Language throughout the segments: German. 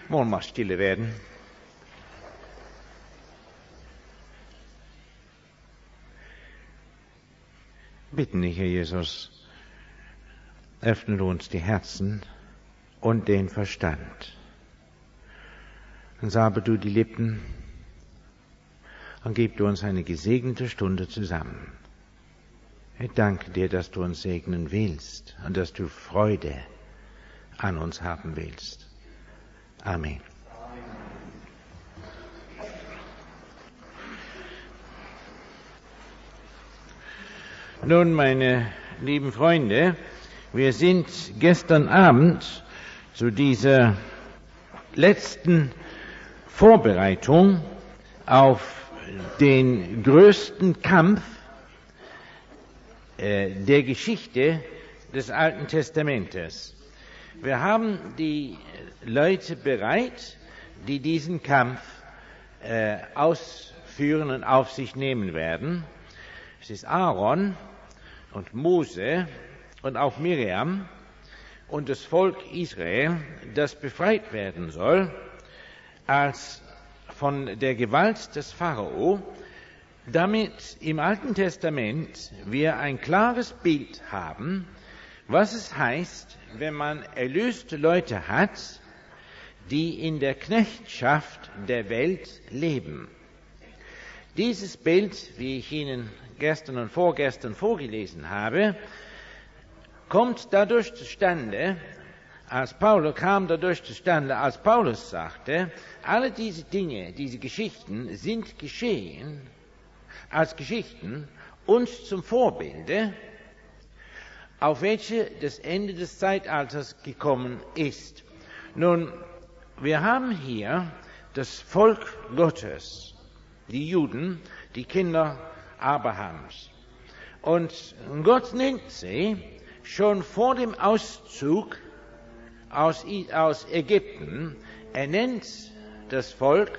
Wollen wir stille werden? Bitten dich, Herr Jesus, öffne uns die Herzen und den Verstand. Und salbe du die Lippen und gib du uns eine gesegnete Stunde zusammen. Ich danke dir, dass du uns segnen willst und dass du Freude an uns haben willst. Amen. Nun, meine lieben Freunde, wir sind gestern Abend zu dieser letzten Vorbereitung auf den größten Kampf der Geschichte des Alten Testamentes. Wir haben die Leute bereit, die diesen Kampf ausführen und auf sich nehmen werden. Es ist Aaron und Mose und auch Miriam und das Volk Israel, das befreit werden soll, als von der Gewalt des Pharao, damit im Alten Testament wir ein klares Bild haben, was es heißt, wenn man erlöste Leute hat, die in der Knechtschaft der Welt leben. Dieses Bild, wie ich Ihnen gestern und vorgestern vorgelesen habe, kam dadurch zustande, als Paulus sagte, alle diese Dinge, diese Geschichten sind geschehen als Geschichten uns zum Vorbilde, auf welche das Ende des Zeitalters gekommen ist. Nun, wir haben hier das Volk Gottes, die Juden, die Kinder Abrahams. Und Gott nennt sie schon vor dem Auszug aus Ägypten, er nennt das Volk,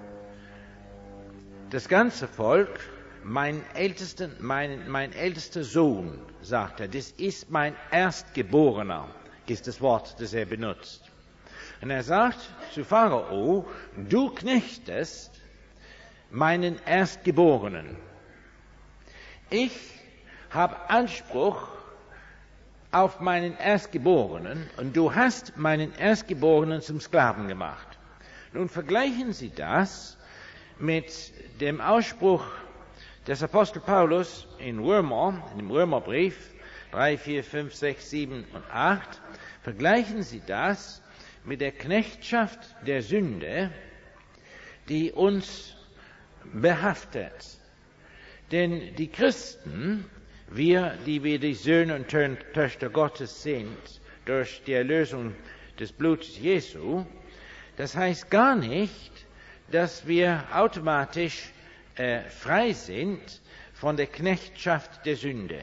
das ganze Volk, mein ältester Sohn, sagt er, das ist mein Erstgeborener, ist das Wort, das er benutzt. Und er sagt zu Pharao, du knechtest meinen Erstgeborenen. Ich habe Anspruch auf meinen Erstgeborenen und du hast meinen Erstgeborenen zum Sklaven gemacht. Nun vergleichen Sie das mit dem Ausspruch des Apostel Paulus in dem Römerbrief 3, 4, 5, 6, 7 und 8. Vergleichen Sie das mit der Knechtschaft der Sünde, die uns behaftet. Denn die Christen, wir, die wir die Söhne und Töchter Gottes sind, durch die Erlösung des Blutes Jesu, das heißt gar nicht, dass wir automatisch frei sind von der Knechtschaft der Sünde.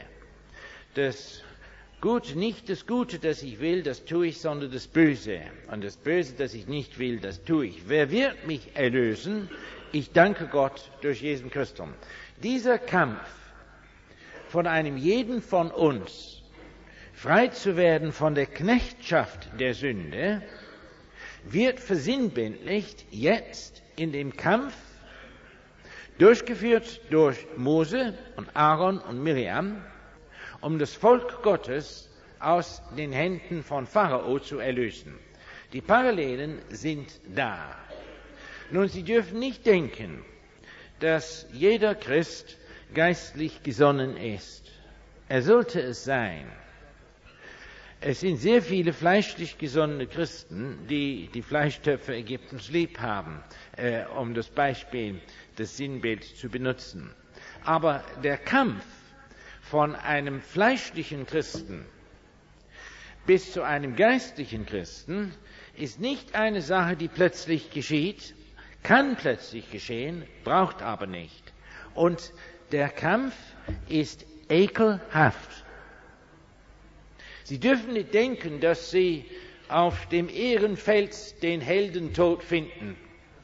Nicht das Gute, das ich will, das tue ich, sondern das Böse. Und das Böse, das ich nicht will, das tue ich. Wer wird mich erlösen? Ich danke Gott durch Jesus Christus. Dieser Kampf von einem jeden von uns, frei zu werden von der Knechtschaft der Sünde, wird versinnbildlicht jetzt in dem Kampf, durchgeführt durch Mose und Aaron und Miriam, um das Volk Gottes aus den Händen von Pharao zu erlösen. Die Parallelen sind da. Nun, Sie dürfen nicht denken, dass jeder Christ geistlich gesonnen ist. Er sollte es sein. Es sind sehr viele fleischlich gesonnene Christen, die die Fleischtöpfe Ägyptens lieb haben, um das Beispiel, das Sinnbild zu benutzen. Aber der Kampf von einem fleischlichen Christen bis zu einem geistlichen Christen ist nicht eine Sache, die plötzlich geschieht, kann plötzlich geschehen, braucht aber nicht. Und der Kampf ist ekelhaft. Sie dürfen nicht denken, dass Sie auf dem Ehrenfeld den Heldentod finden.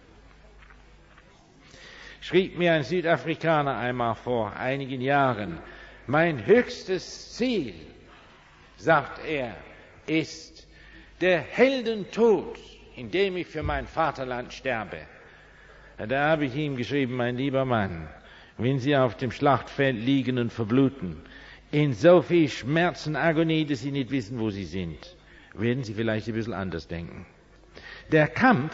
Schrieb mir ein Südafrikaner einmal vor einigen Jahren, mein höchstes Ziel, sagt er, ist der Heldentod indem ich für mein Vaterland sterbe. Da habe ich ihm geschrieben, mein lieber Mann, wenn Sie auf dem Schlachtfeld liegen und verbluten, in so viel Schmerz und Agonie, dass Sie nicht wissen, wo Sie sind, werden Sie vielleicht ein bisschen anders denken. Der Kampf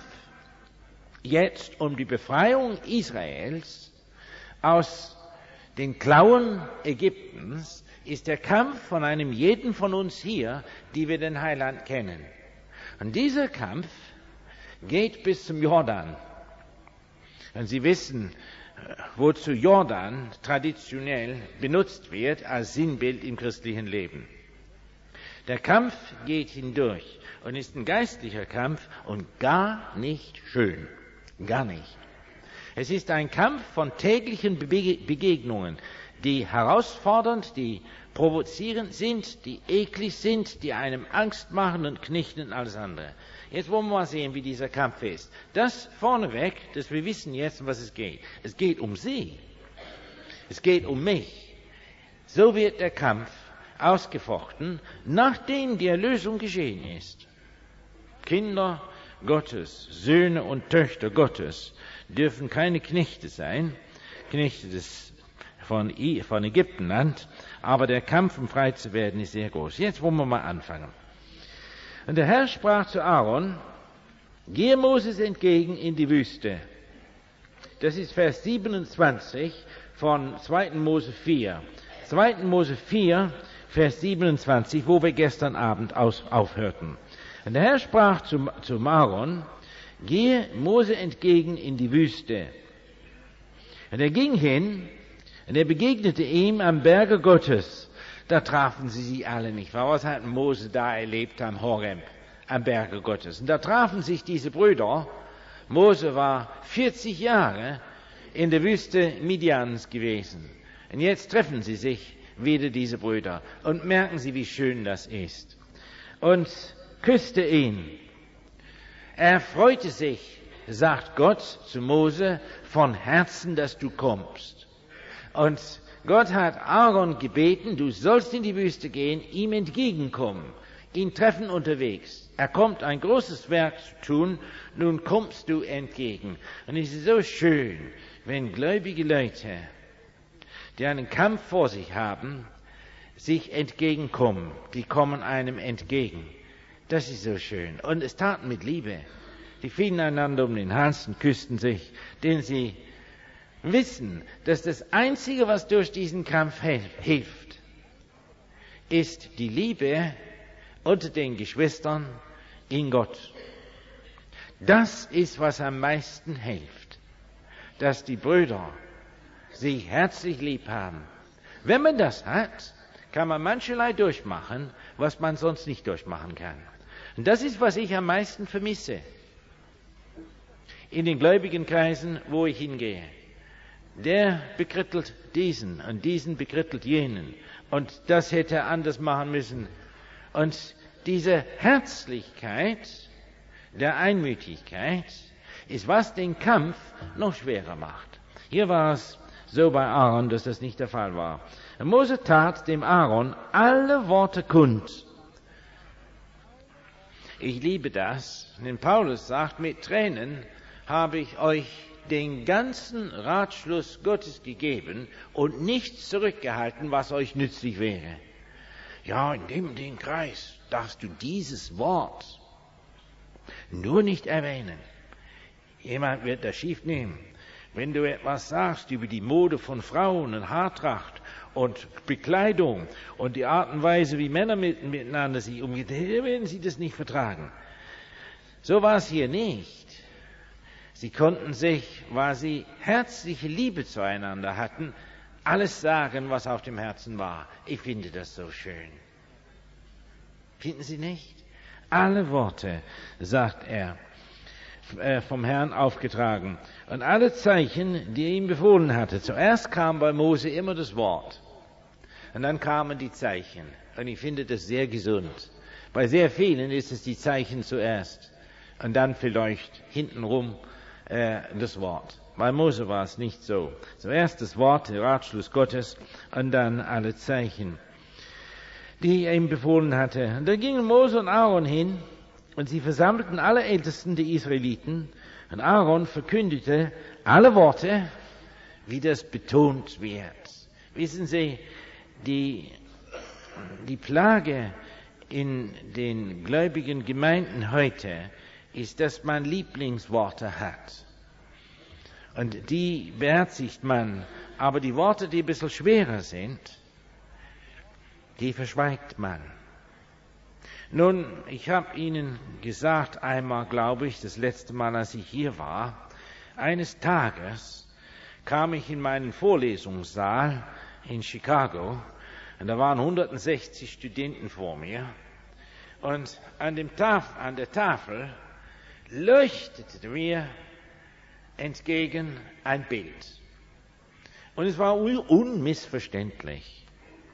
jetzt um die Befreiung Israels aus den Klauen Ägyptens ist der Kampf von einem jeden von uns hier, die wir den Heiland kennen. Und dieser Kampf geht bis zum Jordan. Und Sie wissen, wozu Jordan traditionell benutzt wird als Sinnbild im christlichen Leben. Der Kampf geht hindurch und ist ein geistlicher Kampf und gar nicht schön. Gar nicht. Es ist ein Kampf von täglichen Begegnungen, die herausfordernd, die provozierend sind, die eklig sind, die einem Angst machen und knichten und alles andere. Jetzt wollen wir mal sehen, wie dieser Kampf ist. Das vorneweg, dass wir wissen jetzt, um was es geht. Es geht um Sie. Es geht um mich. So wird der Kampf ausgefochten, nachdem die Erlösung geschehen ist. Kinder Gottes, Söhne und Töchter Gottes dürfen keine Knechte sein, Knechte von Ägyptenland, aber der Kampf, um frei zu werden, ist sehr groß. Jetzt wollen wir mal anfangen. Und der Herr sprach zu Aaron, gehe Moses entgegen in die Wüste. Das ist Vers 27 von 2. Mose 4. 2. Mose 4, Vers 27, wo wir gestern Abend aufhörten. Und der Herr sprach zu Aaron, gehe Mose entgegen in die Wüste. Und er ging hin, und er begegnete ihm am Berge Gottes. Da trafen sie alle nicht. Was hat Mose da erlebt am Horeb, am Berge Gottes? Und da trafen sich diese Brüder. Mose war 40 Jahre in der Wüste Midians gewesen. Und jetzt treffen sie sich wieder, diese Brüder, und merken sie, wie schön das ist. Und küsste ihn. Er freute sich, sagt Gott zu Mose, von Herzen, dass du kommst. Und Gott hat Aaron gebeten, du sollst in die Wüste gehen, ihm entgegenkommen, ihn treffen unterwegs. Er kommt ein großes Werk zu tun, nun kommst du entgegen. Und es ist so schön, wenn gläubige Leute, die einen Kampf vor sich haben, sich entgegenkommen. Die kommen einem entgegen. Das ist so schön. Und es taten mit Liebe. Die fielen einander um den Hals und küssten sich, denn sie wissen, dass das Einzige, was durch diesen Kampf hilft, ist die Liebe unter den Geschwistern in Gott. Das ist, was am meisten hilft, dass die Brüder sich herzlich lieb haben. Wenn man das hat, kann man mancherlei durchmachen, was man sonst nicht durchmachen kann. Und das ist, was ich am meisten vermisse in den gläubigen Kreisen, wo ich hingehe. Der bekrittelt diesen und diesen bekrittelt jenen. Und das hätte er anders machen müssen. Und diese Herzlichkeit der Einmütigkeit ist, was den Kampf noch schwerer macht. Hier war es so bei Aaron, dass das nicht der Fall war. Und Mose tat dem Aaron alle Worte kund. Ich liebe das, denn Paulus sagt, mit Tränen habe ich euch den ganzen Ratschluss Gottes gegeben und nichts zurückgehalten, was euch nützlich wäre. Ja, in dem Kreis darfst du dieses Wort nur nicht erwähnen. Jemand wird das schief nehmen. Wenn du etwas sagst über die Mode von Frauen und Haartracht und Bekleidung und die Art und Weise, wie Männer miteinander sich umgehen, werden sie das nicht vertragen. So war es hier nicht. Sie konnten sich, weil sie herzliche Liebe zueinander hatten, alles sagen, was auf dem Herzen war. Ich finde das so schön. Finden Sie nicht? Alle Worte, sagt er, vom Herrn aufgetragen. Und alle Zeichen, die er ihm befohlen hatte. Zuerst kam bei Mose immer das Wort. Und dann kamen die Zeichen. Und ich finde das sehr gesund. Bei sehr vielen ist es die Zeichen zuerst. Und dann vielleicht hintenrum das Wort. Bei Mose war es nicht so. Zuerst das Wort, der Ratschluss Gottes, und dann alle Zeichen, die er ihm befohlen hatte. Und da gingen Mose und Aaron hin Und sie versammelten alle Ältesten der Israeliten, und Aaron verkündete alle Worte, wie das betont wird. Wissen Sie, die Plage in den gläubigen Gemeinden heute ist, dass man Lieblingsworte hat. Und die beherzigt man, aber die Worte, die ein bisschen schwerer sind, die verschweigt man. Nun, ich habe Ihnen gesagt, einmal, glaube ich, das letzte Mal, als ich hier war, eines Tages kam ich in meinen Vorlesungssaal in Chicago und da waren 160 Studenten vor mir und an der Tafel leuchtete mir entgegen ein Bild. Und es war unmissverständlich.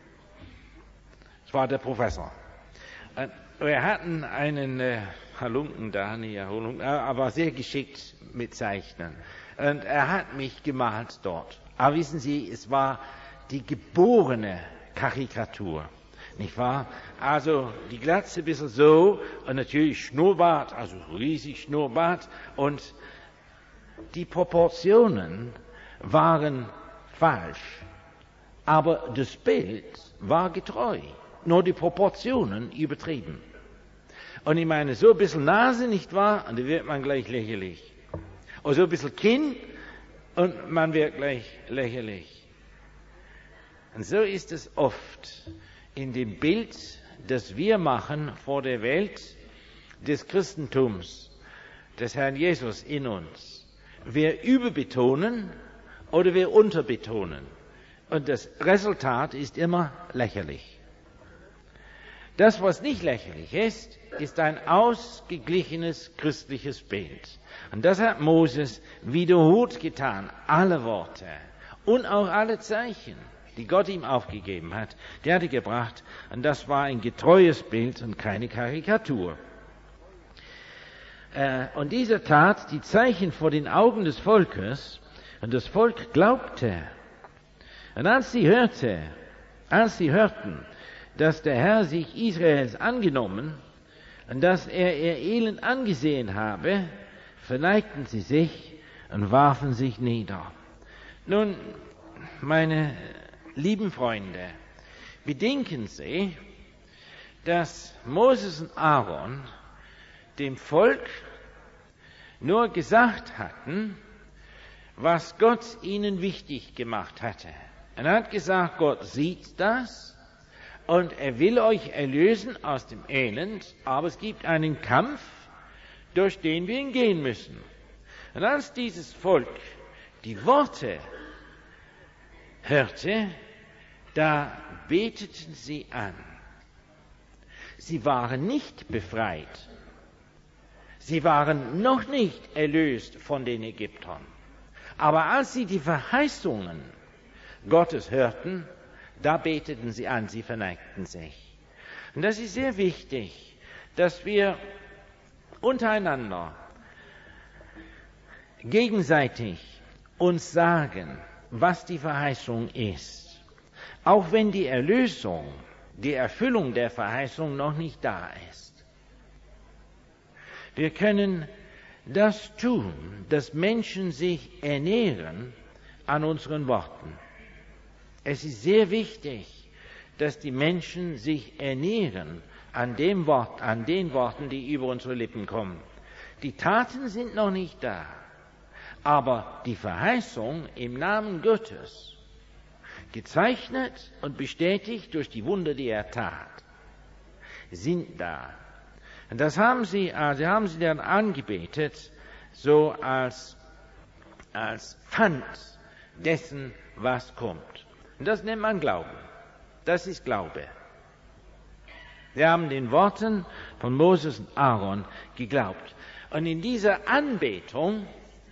Es war der Professor. Wir hatten einen Halunken da, aber sehr geschickt mit Zeichnen. Und er hat mich gemalt dort. Aber wissen Sie, es war die geborene Karikatur, nicht wahr? Also die Glatze ein bisschen so und natürlich Schnurrbart, also riesig Schnurrbart. Und die Proportionen waren falsch, aber das Bild war getreu. Nur die Proportionen übertrieben. Und ich meine, so ein bisschen Nase, nicht wahr? Und da wird man gleich lächerlich. Oder so ein bisschen Kinn und man wird gleich lächerlich. Und so ist es oft in dem Bild, das wir machen vor der Welt des Christentums, des Herrn Jesus in uns. Wir überbetonen oder wir unterbetonen. Und das Resultat ist immer lächerlich. Das, was nicht lächerlich ist, ist ein ausgeglichenes christliches Bild. Und das hat Moses wiederholt getan. Alle Worte und auch alle Zeichen, die Gott ihm aufgegeben hat, die hat er gebracht. Und das war ein getreues Bild und keine Karikatur. Und dieser tat die Zeichen vor den Augen des Volkes, und das Volk glaubte. Und als sie hörten, dass der Herr sich Israels angenommen und dass er ihr Elend angesehen habe, verneigten sie sich und warfen sich nieder. Nun, meine lieben Freunde, bedenken Sie, dass Moses und Aaron dem Volk nur gesagt hatten, was Gott ihnen wichtig gemacht hatte. Er hat gesagt, Gott sieht das und er will euch erlösen aus dem Elend, aber es gibt einen Kampf, durch den wir ihn gehen müssen. Und als dieses Volk die Worte hörte, da beteten sie an. Sie waren nicht befreit. Sie waren noch nicht erlöst von den Ägyptern. Aber als sie die Verheißungen Gottes hörten, da beteten sie an, sie verneigten sich. Und das ist sehr wichtig, dass wir untereinander gegenseitig uns sagen, was die Verheißung ist. Auch wenn die Erlösung, die Erfüllung der Verheißung noch nicht da ist. Wir können das tun, dass Menschen sich ernähren an unseren Worten. Es ist sehr wichtig, dass die Menschen sich ernähren an den Worten, die über unsere Lippen kommen. Die Taten sind noch nicht da, aber die Verheißung im Namen Gottes, gezeichnet und bestätigt durch die Wunder, die er tat, sind da. Und das haben sie dann angebetet, so als Pfand dessen, was kommt. Und das nennt man Glauben. Das ist Glaube. Wir haben den Worten von Moses und Aaron geglaubt. Und in dieser Anbetung,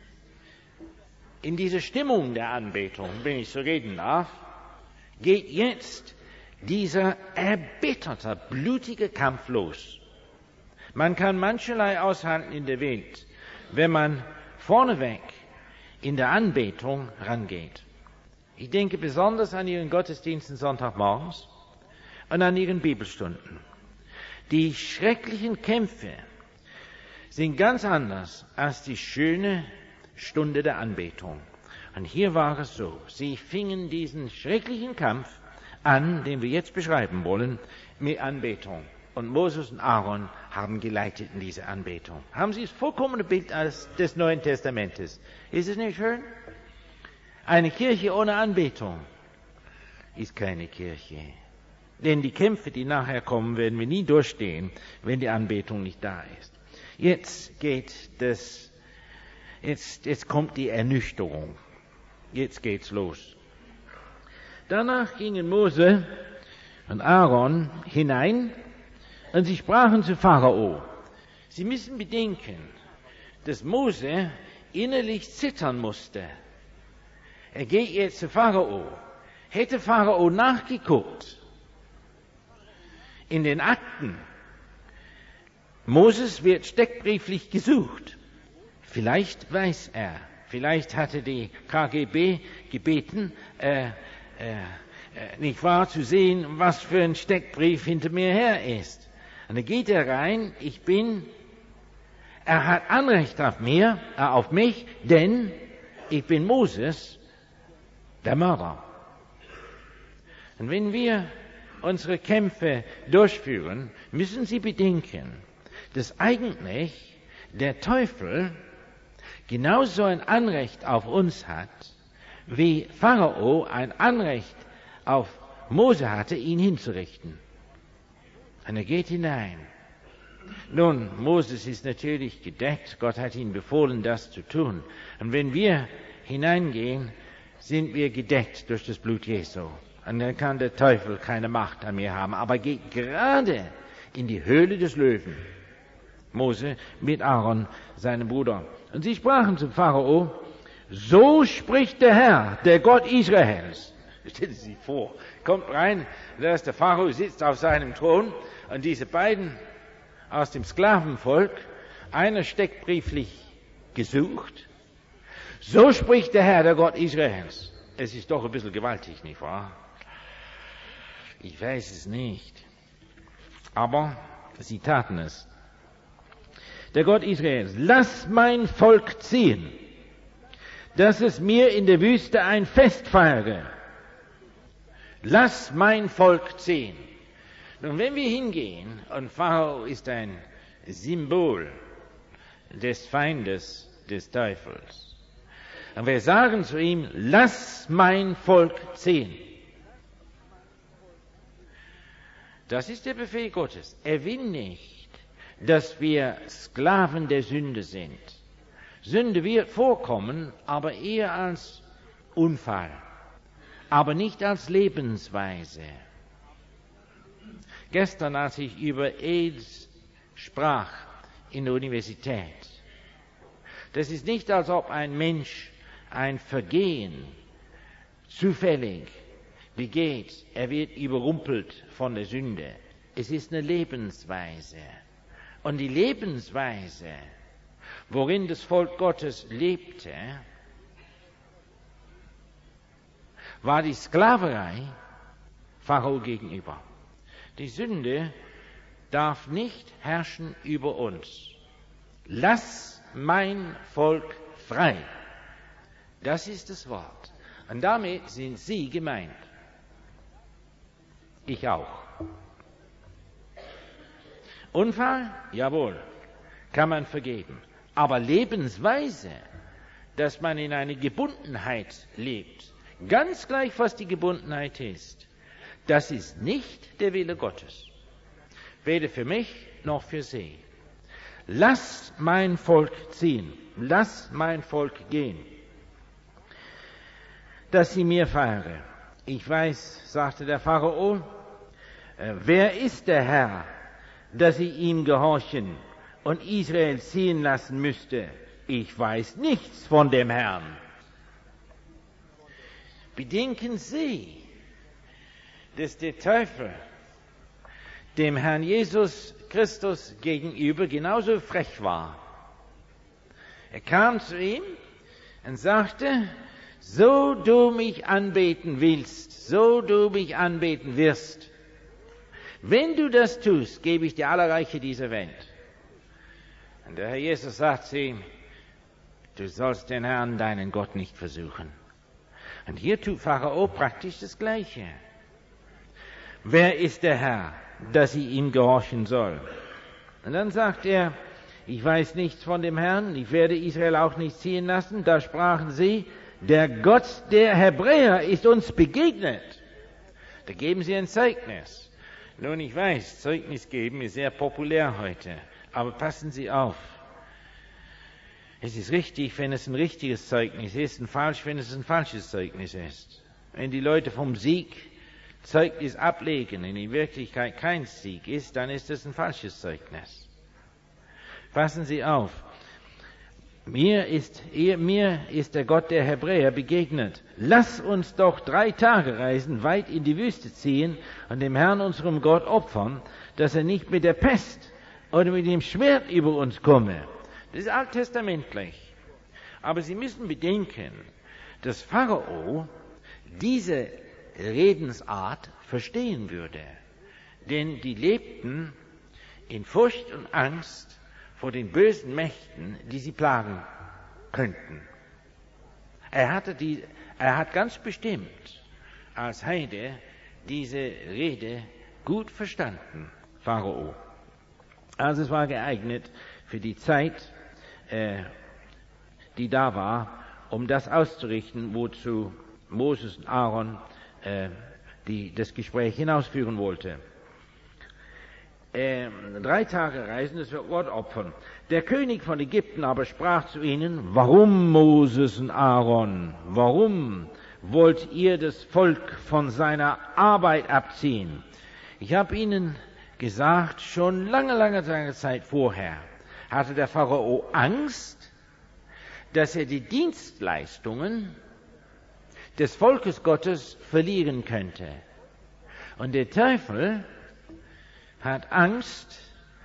in dieser Stimmung der Anbetung, wenn ich so reden darf, geht jetzt dieser erbitterte, blutige Kampf los. Man kann mancherlei aushalten in der Welt, wenn man vorneweg in der Anbetung rangeht. Ich denke besonders an Ihren Gottesdiensten Sonntagmorgens und an Ihren Bibelstunden. Die schrecklichen Kämpfe, sind ganz anders als die schöne Stunde der Anbetung. Und hier war es so, sie fingen diesen schrecklichen Kampf an, den wir jetzt beschreiben wollen, mit Anbetung. Und Moses und Aaron haben geleitet in diese Anbetung. Haben Sie das vollkommene Bild des Neuen Testamentes? Ist es nicht schön? Eine Kirche ohne Anbetung ist keine Kirche. Denn die Kämpfe, die nachher kommen, werden wir nie durchstehen, wenn die Anbetung nicht da ist. Jetzt kommt die Ernüchterung. Jetzt geht's los. Danach gingen Mose und Aaron hinein und sie sprachen zu Pharao. Sie müssen bedenken, dass Mose innerlich zittern musste. Er geht jetzt zu Pharao. Hätte Pharao nachgeguckt in den Akten, Moses wird steckbrieflich gesucht. Vielleicht weiß er, vielleicht hatte die KGB gebeten, nicht wahr, zu sehen, was für ein Steckbrief hinter mir her ist. Und dann geht er rein, er hat Anrecht auf mich, denn ich bin Moses, der Mörder. Und wenn wir unsere Kämpfe durchführen, müssen Sie bedenken, dass eigentlich der Teufel genauso ein Anrecht auf uns hat, wie Pharao ein Anrecht auf Mose hatte, ihn hinzurichten. Und er geht hinein. Nun, Moses ist natürlich gedeckt. Gott hat ihm befohlen, das zu tun. Und wenn wir hineingehen, sind wir gedeckt durch das Blut Jesu. Und dann kann der Teufel keine Macht an mir haben. Aber geht gerade in die Höhle des Löwen. Mose mit Aaron, seinem Bruder. Und sie sprachen zum Pharao, so spricht der Herr, der Gott Israels. Stellen Sie sich vor, kommt rein, da ist der Pharao, sitzt auf seinem Thron und diese beiden aus dem Sklavenvolk, einer steckbrieflich gesucht. So spricht der Herr, der Gott Israels. Es ist doch ein bisschen gewaltig, nicht wahr? Ich weiß es nicht. Aber sie taten es. Der Gott Israels, lass mein Volk ziehen, dass es mir in der Wüste ein Fest feiere. Lass mein Volk ziehen. Nun, wenn wir hingehen, und Pharao ist ein Symbol des Feindes des Teufels, und wir sagen zu ihm, lass mein Volk ziehen. Das ist der Befehl Gottes. Er will nicht, dass wir Sklaven der Sünde sind. Sünde wird vorkommen, aber eher als Unfall, aber nicht als Lebensweise. Gestern, als ich über AIDS sprach in der Universität, das ist nicht, als ob ein Mensch ein Vergehen zufällig begeht. Er wird überrumpelt von der Sünde. Es ist eine Lebensweise. Und die Lebensweise, worin das Volk Gottes lebte, war die Sklaverei Pharao gegenüber. Die Sünde darf nicht herrschen über uns. Lass mein Volk frei. Das ist das Wort. Und damit sind Sie gemeint. Ich auch. Unfall? Jawohl. Kann man vergeben. Aber Lebensweise, dass man in eine Gebundenheit lebt, ganz gleich, was die Gebundenheit ist, das ist nicht der Wille Gottes. Weder für mich noch für Sie. Lass mein Volk ziehen. Lass mein Volk gehen. Dass sie mir feiere. Ich weiß, sagte der Pharao, wer ist der Herr, dass ich ihm gehorchen und Israel ziehen lassen müsste? Ich weiß nichts von dem Herrn. Bedenken Sie, dass der Teufel dem Herrn Jesus Christus gegenüber genauso frech war. Er kam zu ihm und sagte, so du mich anbeten willst, so du mich anbeten wirst, wenn du das tust, gebe ich dir alle Reiche dieser Welt. Und der Herr Jesus sagt zu ihm, du sollst den Herrn, deinen Gott, nicht versuchen. Und hier tut Pharao praktisch das Gleiche. Wer ist der Herr, dass ich ihm gehorchen soll? Und dann sagt er, ich weiß nichts von dem Herrn, ich werde Israel auch nicht ziehen lassen. Da sprachen sie, der Gott der Hebräer ist uns begegnet. Da geben sie ein Zeugnis. Nun, ich weiß, Zeugnis geben ist sehr populär heute, aber passen Sie auf. Es ist richtig, wenn es ein richtiges Zeugnis ist, und falsch, wenn es ein falsches Zeugnis ist. Wenn die Leute vom Sieg Zeugnis ablegen und in Wirklichkeit kein Sieg ist, dann ist es ein falsches Zeugnis. Passen Sie auf. Mir ist der Gott der Hebräer begegnet. Lass uns doch 3 Tage reisen, weit in die Wüste ziehen und dem Herrn, unserem Gott, opfern, dass er nicht mit der Pest oder mit dem Schwert über uns komme. Das ist alttestamentlich. Aber Sie müssen bedenken, dass Pharao diese Redensart verstehen würde. Denn die lebten in Furcht und Angst vor den bösen Mächten, die sie plagen könnten. Er hat ganz bestimmt als Heide diese Rede gut verstanden, Pharao. Also es war geeignet für die Zeit, die da war, um das auszurichten, wozu Moses und Aaron das Gespräch hinausführen wollte. 3 Tage reisen, das wird Gott opfern. Der König von Ägypten aber sprach zu ihnen, warum, Moses und Aaron, warum wollt ihr das Volk von seiner Arbeit abziehen? Ich habe ihnen gesagt, schon lange Zeit vorher hatte der Pharao Angst, dass er die Dienstleistungen des Volkes Gottes verlieren könnte. Und der Teufel hat Angst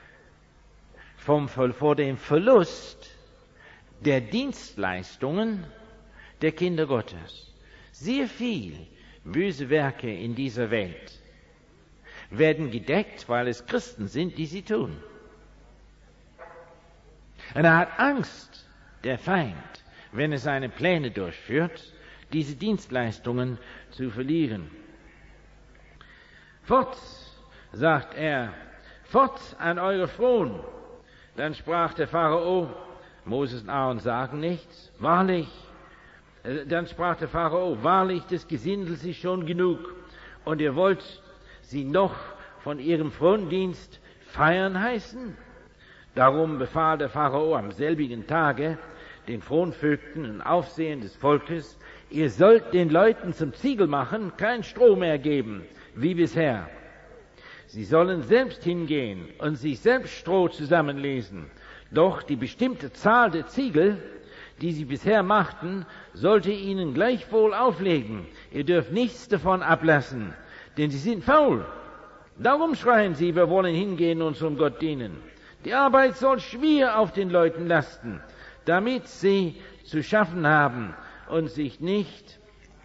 vor dem Verlust der Dienstleistungen der Kinder Gottes. Sehr viel böse Werke in dieser Welt werden gedeckt, weil es Christen sind, die sie tun. Und er hat Angst, der Feind, wenn er seine Pläne durchführt, diese Dienstleistungen zu verlieren. Fort, sagt er, fort an eure Frohen. Dann sprach der Pharao, Moses und Aaron sagen nichts, wahrlich. Dann sprach der Pharao, wahrlich, des Gesindels ist schon genug. Und ihr wollt sie noch von ihrem Frondienst feiern heißen? Darum befahl der Pharao am selbigen Tage den Fronvögten und Aufsehern des Volkes, ihr sollt den Leuten zum Ziegel machen, kein Stroh mehr geben, wie bisher. Sie sollen selbst hingehen und sich selbst Stroh zusammenlesen. Doch die bestimmte Zahl der Ziegel, die sie bisher machten, sollte ihnen gleichwohl auflegen. Ihr dürft nichts davon ablassen, denn sie sind faul. Darum schreien sie, wir wollen hingehen und unserem Gott dienen. Die Arbeit soll schwer auf den Leuten lasten, damit sie zu schaffen haben und sich nicht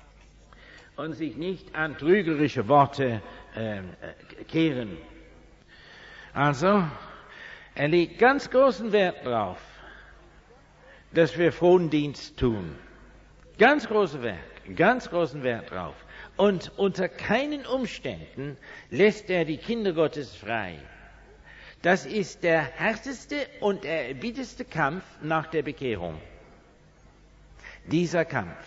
an trügerische Worte kehren. Also, er legt ganz großen Wert darauf, dass wir Frondienst tun. Ganz großen Wert drauf. Und unter keinen Umständen lässt er die Kinder Gottes frei. Das ist der härteste und erbitterste Kampf nach der Bekehrung. Dieser Kampf.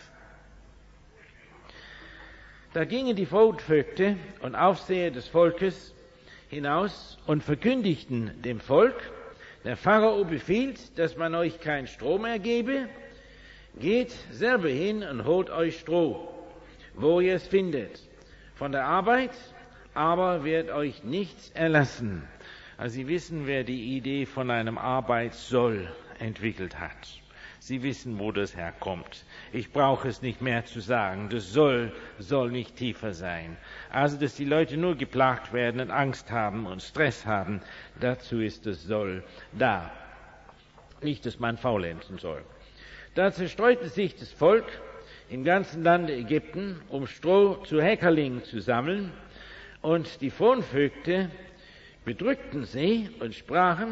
Da gingen die Fronvögte und Aufseher des Volkes hinaus und verkündigten dem Volk, der Pharao befiehlt, dass man euch kein Stroh mehr gebe. Geht selber hin und holt euch Stroh, wo ihr es findet. Von der Arbeit aber wird euch nichts erlassen. Also Sie wissen, wer die Idee von einem Arbeitssoll entwickelt hat. Sie wissen, wo das herkommt. Ich brauche es nicht mehr zu sagen. Das soll nicht tiefer sein. Also, dass die Leute nur geplagt werden und Angst haben und Stress haben, dazu ist das Soll da. Nicht, dass man faulenzen soll. Da zerstreute sich das Volk im ganzen Lande Ägypten, um Stroh zu Häckerlingen zu sammeln, und die Fronvögte bedrückten sie und sprachen,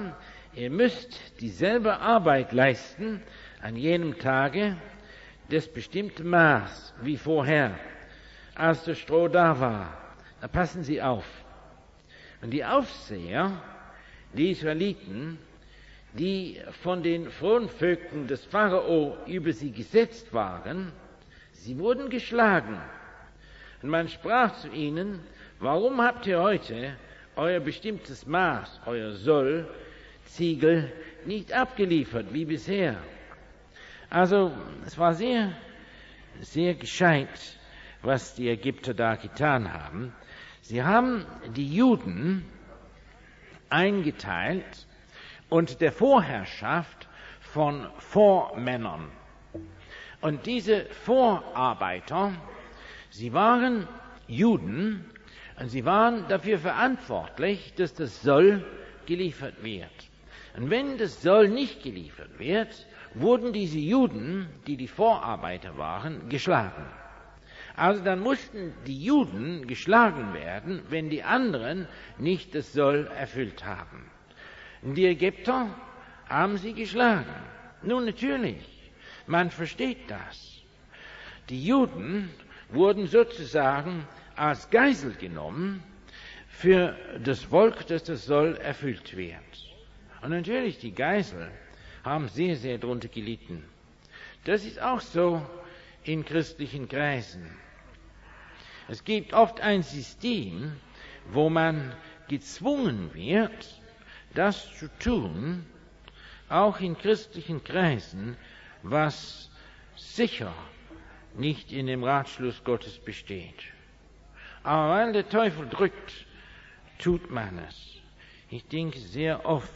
ihr müsst dieselbe Arbeit leisten an jenem Tage, das bestimmte Maß wie vorher, als das Stroh da war. Da passen Sie auf. Und die Aufseher, die Israeliten, die von den Fronvögten des Pharao über sie gesetzt waren, sie wurden geschlagen. Und man sprach zu ihnen: Warum habt ihr heute euer bestimmtes Maß, euer Soll, Ziegel, nicht abgeliefert wie bisher? Also, es war sehr, sehr gescheit, was die Ägypter da getan haben. Sie haben die Juden eingeteilt unter der Vorherrschaft von Vormännern. Und diese Vorarbeiter, sie waren Juden und sie waren dafür verantwortlich, dass das Soll geliefert wird. Und wenn das Soll nicht geliefert wird, wurden diese Juden, die die Vorarbeiter waren, geschlagen. Also dann mussten die Juden geschlagen werden, wenn die anderen nicht das Soll erfüllt haben. Die Ägypter haben sie geschlagen. Nun natürlich, man versteht das. Die Juden wurden sozusagen als Geisel genommen für das Volk, dass das Soll erfüllt wird. Und natürlich, die Geisel haben sehr, sehr darunter gelitten. Das ist auch so in christlichen Kreisen. Es gibt oft ein System, wo man gezwungen wird, das zu tun, auch in christlichen Kreisen, was sicher nicht in dem Ratschluss Gottes besteht. Aber weil der Teufel drückt, tut man es. Ich denke sehr oft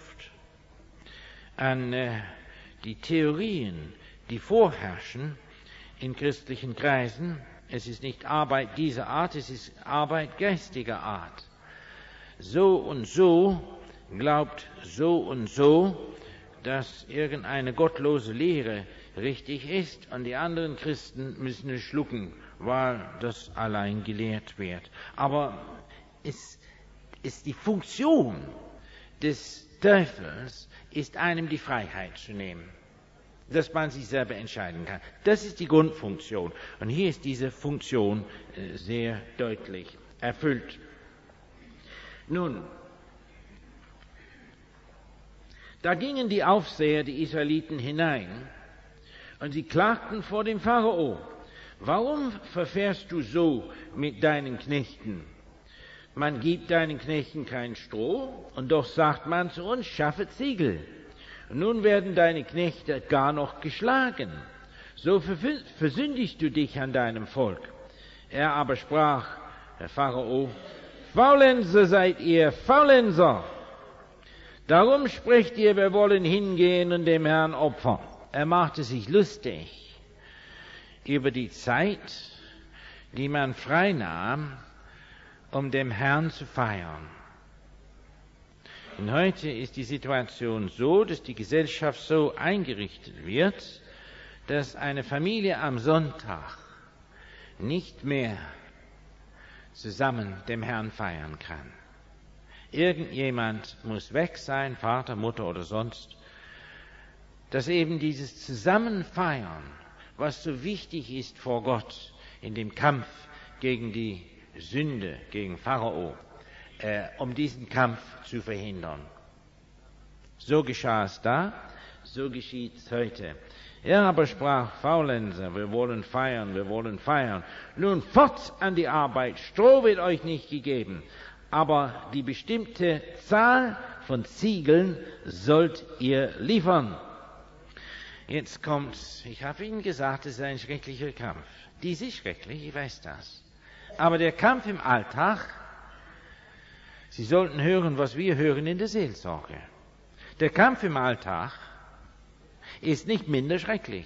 an die Theorien, die vorherrschen in christlichen Kreisen. Es ist nicht Arbeit dieser Art, es ist Arbeit geistiger Art. So und so glaubt so und so, dass irgendeine gottlose Lehre richtig ist und die anderen Christen müssen es schlucken, weil das allein gelehrt wird. Aber es ist die Funktion des Teufels, ist einem die Freiheit zu nehmen, dass man sich selber entscheiden kann. Das ist die Grundfunktion. Und hier ist diese Funktion sehr deutlich erfüllt. Nun, da gingen die Aufseher, die Israeliten, hinein und sie klagten vor dem Pharao: Warum verfährst du so mit deinen Knechten? Man gibt deinen Knechten kein Stroh, und doch sagt man zu uns: Schaffe Ziegel. Und nun werden deine Knechte gar noch geschlagen. So versündigst du dich an deinem Volk. Er aber sprach, der Pharao: Faulenzer seid ihr, Faulenzer! Darum sprecht ihr, wir wollen hingehen und dem Herrn opfern. Er machte sich lustig über die Zeit, die man frei nahm, um dem Herrn zu feiern. Und heute ist die Situation so, dass die Gesellschaft so eingerichtet wird, dass eine Familie am Sonntag nicht mehr zusammen dem Herrn feiern kann. Irgendjemand muss weg sein, Vater, Mutter oder sonst, dass eben dieses Zusammenfeiern, was so wichtig ist vor Gott in dem Kampf gegen die Sünde, gegen Pharao, um diesen Kampf zu verhindern. So geschah es da, so geschieht es heute. Er aber sprach: Faulenzer, wir wollen feiern, wir wollen feiern. Nun fort an die Arbeit, Stroh wird euch nicht gegeben, aber die bestimmte Zahl von Ziegeln sollt ihr liefern. Jetzt kommt's. Ich habe Ihnen gesagt, es ist ein schrecklicher Kampf. Dies ist schrecklich, ich weiß das. Aber der Kampf im Alltag, Sie sollten hören, was wir hören in der Seelsorge. Der Kampf im Alltag ist nicht minder schrecklich.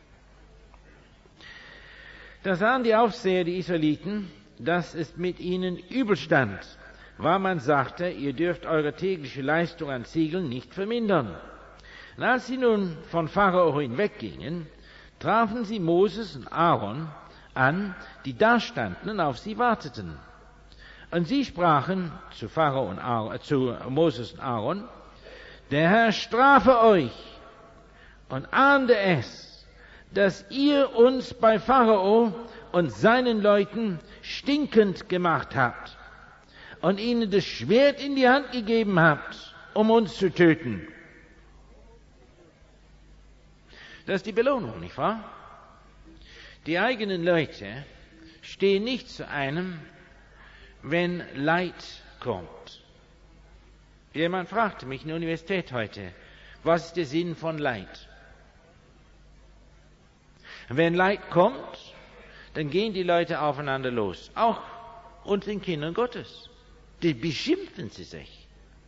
Da sahen die Aufseher, die Israeliten, dass es mit ihnen übel stand, weil man sagte, ihr dürft eure tägliche Leistung an Ziegeln nicht vermindern. Und als sie nun von Pharao hinweggingen, trafen sie Moses und Aaron an, die da standen und auf sie warteten. Und sie sprachen zu Pharao und Aaron, zu Moses und Aaron: Der Herr strafe euch und ahnde es, dass ihr uns bei Pharao und seinen Leuten stinkend gemacht habt und ihnen das Schwert in die Hand gegeben habt, um uns zu töten. Das ist die Belohnung, nicht wahr? Die eigenen Leute stehen nicht zu einem, wenn Leid kommt. Jemand fragte mich in der Universität heute, was ist der Sinn von Leid? Wenn Leid kommt, dann gehen die Leute aufeinander los, auch unter den Kindern Gottes. Die beschimpfen sie sich.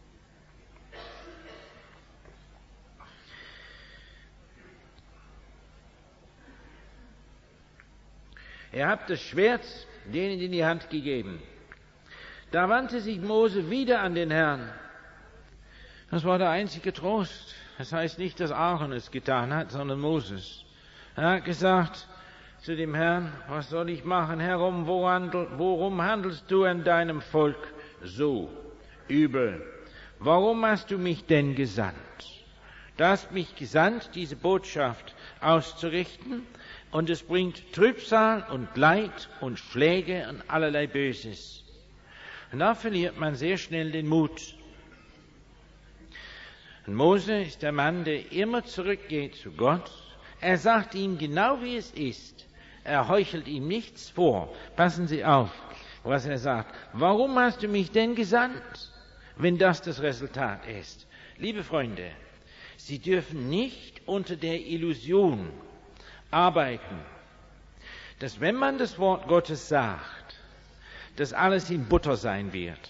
Er hat das Schwert denen in die Hand gegeben. Da wandte sich Mose wieder an den Herrn. Das war der einzige Trost. Das heißt nicht, dass Aaron es getan hat, sondern Moses. Er hat gesagt zu dem Herrn, was soll ich machen, Herr, worum handelst du an deinem Volk so übel? Warum hast du mich denn gesandt? Du hast mich gesandt, diese Botschaft auszurichten, und es bringt Trübsal und Leid und Schläge und allerlei Böses. Und da verliert man sehr schnell den Mut. Und Mose ist der Mann, der immer zurückgeht zu Gott. Er sagt ihm genau, wie es ist. Er heuchelt ihm nichts vor. Passen Sie auf, was er sagt. Warum hast du mich denn gesandt, wenn das Resultat ist? Liebe Freunde, Sie dürfen nicht unter der Illusion arbeiten, dass wenn man das Wort Gottes sagt, dass alles in Butter sein wird.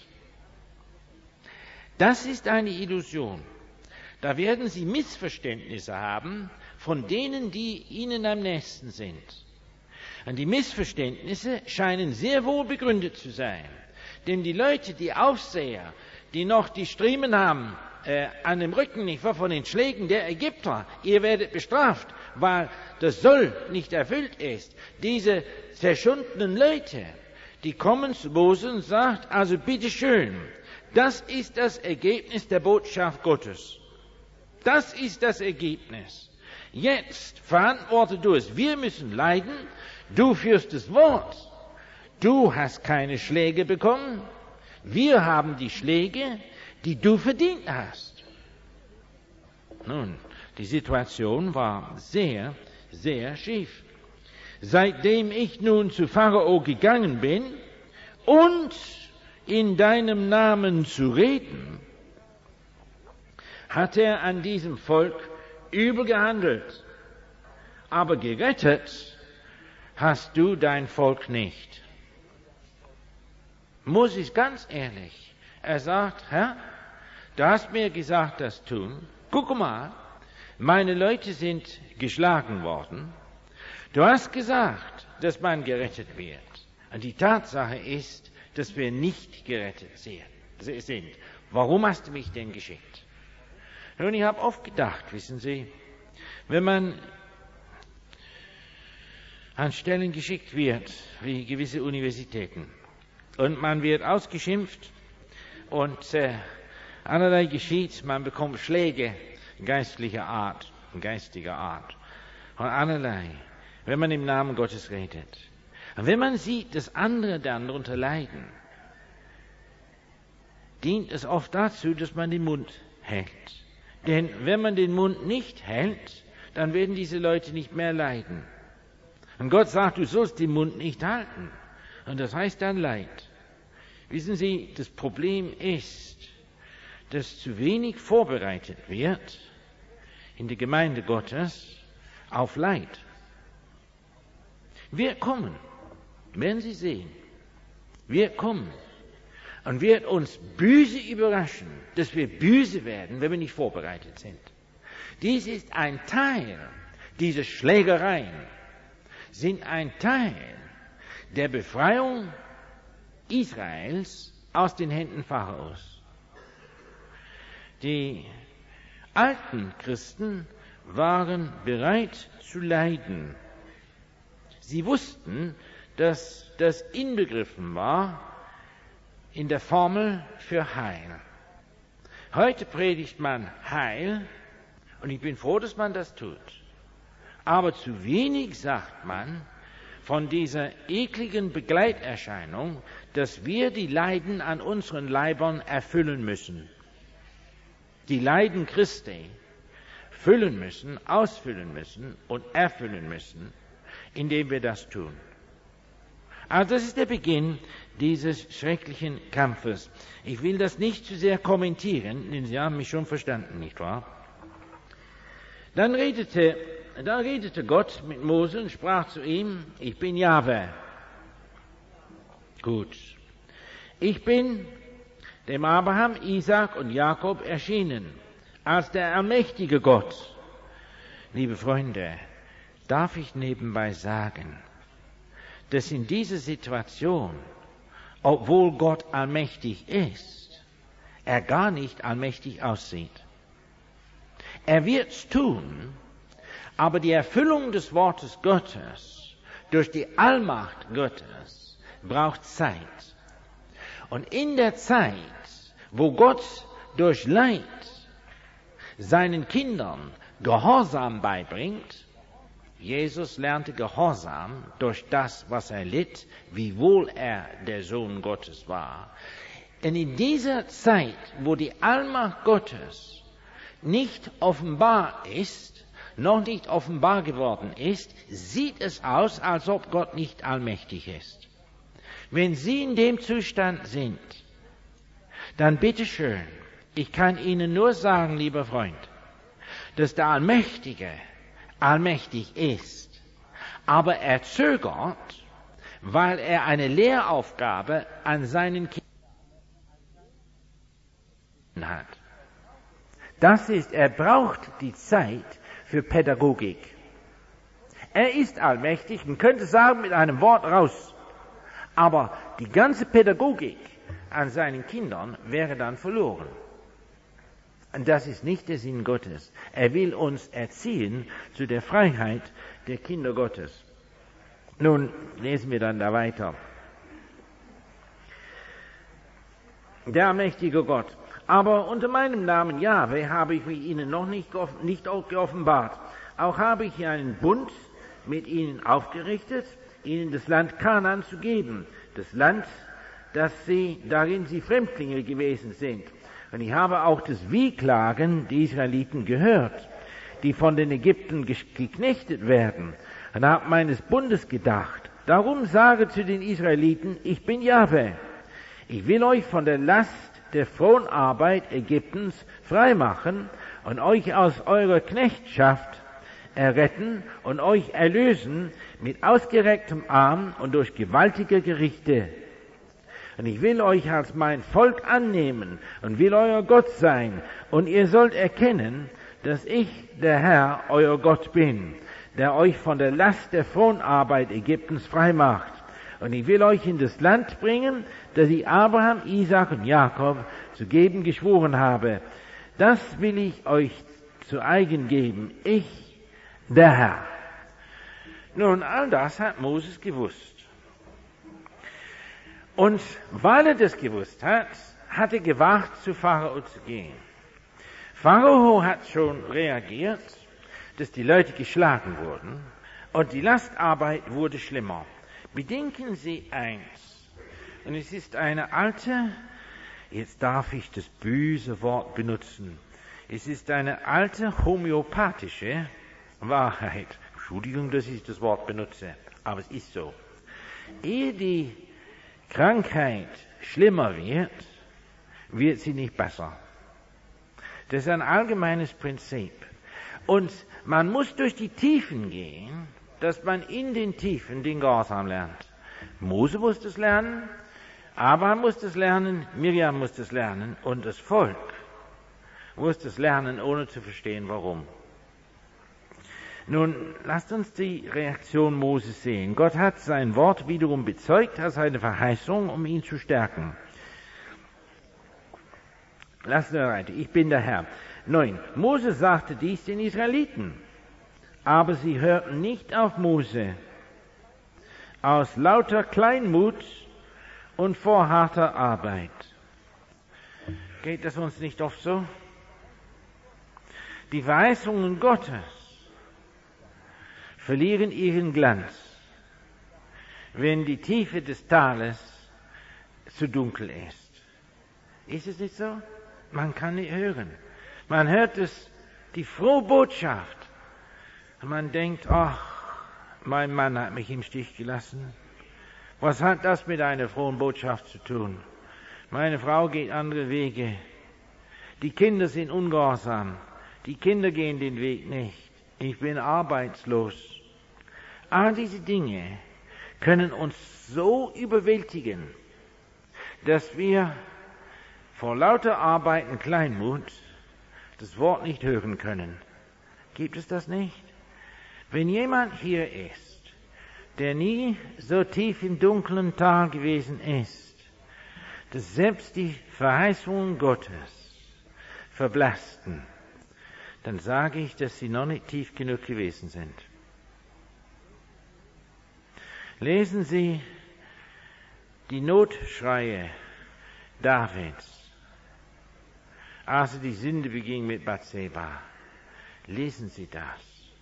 Das ist eine Illusion. Da werden Sie Missverständnisse haben von denen, die Ihnen am nächsten sind. Und die Missverständnisse scheinen sehr wohl begründet zu sein. Denn die Leute, die Aufseher, die noch die Striemen haben an dem Rücken, nicht wahr, von den Schlägen der Ägypter, ihr werdet bestraft, weil das Soll nicht erfüllt ist. Diese zerschundenen Leute, die kommen zu Mose und sagen, also bitteschön, das ist das Ergebnis der Botschaft Gottes. Das ist das Ergebnis. Jetzt verantworte du es. Wir müssen leiden. Du führst das Wort. Du hast keine Schläge bekommen. Wir haben die Schläge, die du verdient hast. Nun, die Situation war sehr, sehr schief. Seitdem ich nun zu Pharao gegangen bin und in deinem Namen zu reden, hat er an diesem Volk übel gehandelt. Aber gerettet hast du dein Volk nicht. Mose ist ganz ehrlich. Er sagt, Herr, du hast mir gesagt, das tun. Guck mal, meine Leute sind geschlagen worden. Du hast gesagt, dass man gerettet wird. Und die Tatsache ist, dass wir nicht gerettet sind. Warum hast du mich denn geschickt? Nun, ich habe oft gedacht, wissen Sie, wenn man an Stellen geschickt wird, wie gewisse Universitäten, und man wird ausgeschimpft und allerlei geschieht, man bekommt Schläge geistiger Art und allerlei, wenn man im Namen Gottes redet. Und wenn man sieht, dass andere dann darunter leiden, dient es oft dazu, dass man den Mund hält. Denn wenn man den Mund nicht hält, dann werden diese Leute nicht mehr leiden. Und Gott sagt, du sollst den Mund nicht halten. Und das heißt dann Leid. Wissen Sie, das Problem ist, dass zu wenig vorbereitet wird in der Gemeinde Gottes auf Leid. Wir kommen, werden Sie sehen, wir kommen und wird uns böse überraschen, dass wir böse werden, wenn wir nicht vorbereitet sind. Dies ist ein Teil, diese Schlägereien sind ein Teil der Befreiung Israels aus den Händen Pharaos. Die alten Christen waren bereit zu leiden. Sie wussten, dass das inbegriffen war in der Formel für Heil. Heute predigt man Heil und ich bin froh, dass man das tut. Aber zu wenig sagt man von dieser ekligen Begleiterscheinung, dass wir die Leiden an unseren Leibern erfüllen müssen. Die Leiden Christi füllen müssen, ausfüllen müssen und erfüllen müssen, indem wir das tun. Also das ist der Beginn dieses schrecklichen Kampfes. Ich will das nicht zu sehr kommentieren, denn Sie haben mich schon verstanden, nicht wahr? Da redete Gott mit Mose und sprach zu ihm, ich bin Jahwe. Gut. Ich bin dem Abraham, Isaak und Jakob erschienen, als der allmächtige Gott. Liebe Freunde, darf ich nebenbei sagen, dass in dieser Situation, obwohl Gott allmächtig ist, er gar nicht allmächtig aussieht. Er wird's tun, aber die Erfüllung des Wortes Gottes durch die Allmacht Gottes braucht Zeit. Und in der Zeit, wo Gott durch Leid seinen Kindern Gehorsam beibringt, Jesus lernte Gehorsam durch das, was er litt, wiewohl er der Sohn Gottes war. Denn in dieser Zeit, wo die Allmacht Gottes nicht offenbar ist, noch nicht offenbar geworden ist, sieht es aus, als ob Gott nicht allmächtig ist. Wenn Sie in dem Zustand sind, dann bitteschön, ich kann Ihnen nur sagen, lieber Freund, dass der Allmächtige allmächtig ist, aber er zögert, weil er eine Lehraufgabe an seinen Kindern hat. Das ist, er braucht die Zeit für Pädagogik. Er ist allmächtig, man könnte sagen mit einem Wort raus, aber die ganze Pädagogik an seinen Kindern wäre dann verloren. Und das ist nicht der Sinn Gottes. Er will uns erziehen zu der Freiheit der Kinder Gottes. Nun lesen wir dann da weiter. Der allmächtige Gott. Aber unter meinem Namen Jahwe habe ich mich ihnen noch nicht geoffenbart. Auch habe ich hier einen Bund mit ihnen aufgerichtet, ihnen das Land Kanaan zu geben. Das Land, darin sie Fremdlinge gewesen sind. Und ich habe auch das Wehklagen der Israeliten gehört, die von den Ägyptern geknechtet werden, und habe meines Bundes gedacht. Darum sage zu den Israeliten, ich bin Jahwe. Ich will euch von der Last der Fronarbeit Ägyptens freimachen und euch aus eurer Knechtschaft erretten und euch erlösen mit ausgerecktem Arm und durch gewaltige Gerichte. Und ich will euch als mein Volk annehmen und will euer Gott sein. Und ihr sollt erkennen, dass ich, der Herr, euer Gott bin, der euch von der Last der Fronarbeit Ägyptens freimacht. Und ich will euch in das Land bringen, das ich Abraham, Isaak und Jakob zu geben geschworen habe. Das will ich euch zu eigen geben, ich, der Herr. Nun, all das hat Moses gewusst. Und weil er das gewusst hat, hat er gewagt, zu Pharao zu gehen. Pharao hat schon reagiert, dass die Leute geschlagen wurden und die Lastarbeit wurde schlimmer. Bedenken Sie eins, und es ist eine alte, jetzt darf ich das böse Wort benutzen, es ist eine alte homöopathische Wahrheit. Entschuldigung, dass ich das Wort benutze, aber es ist so. Ehe die Krankheit schlimmer wird, wird sie nicht besser. Das ist ein allgemeines Prinzip. Und man muss durch die Tiefen gehen, dass man in den Tiefen den Gehorsam lernt. Mose muss das lernen, Abraham muss das lernen, Miriam muss das lernen und das Volk muss das lernen, ohne zu verstehen, warum. Nun, lasst uns die Reaktion Moses sehen. Gott hat sein Wort wiederum bezeugt als eine Verheißung, um ihn zu stärken. Lasst uns weiter. Ich bin der Herr. 9. Mose sagte dies den Israeliten, aber sie hörten nicht auf Mose. Aus lauter Kleinmut und vor harter Arbeit. Geht das uns nicht oft so? Die Verheißungen Gottes verlieren ihren Glanz, wenn die Tiefe des Tales zu dunkel ist. Ist es nicht so? Man kann nicht hören. Man hört es, die frohe Botschaft, und man denkt, ach, mein Mann hat mich im Stich gelassen. Was hat das mit einer frohen Botschaft zu tun? Meine Frau geht andere Wege. Die Kinder sind ungehorsam. Die Kinder gehen den Weg nicht. Ich bin arbeitslos. All diese Dinge können uns so überwältigen, dass wir vor lauter Arbeit und Kleinmut das Wort nicht hören können. Gibt es das nicht? Wenn jemand hier ist, der nie so tief im dunklen Tal gewesen ist, dass selbst die Verheißungen Gottes verblassten, dann sage ich, dass sie noch nicht tief genug gewesen sind. Lesen Sie die Notschreie Davids, als er die Sünde beging mit Bathseba. Lesen Sie das.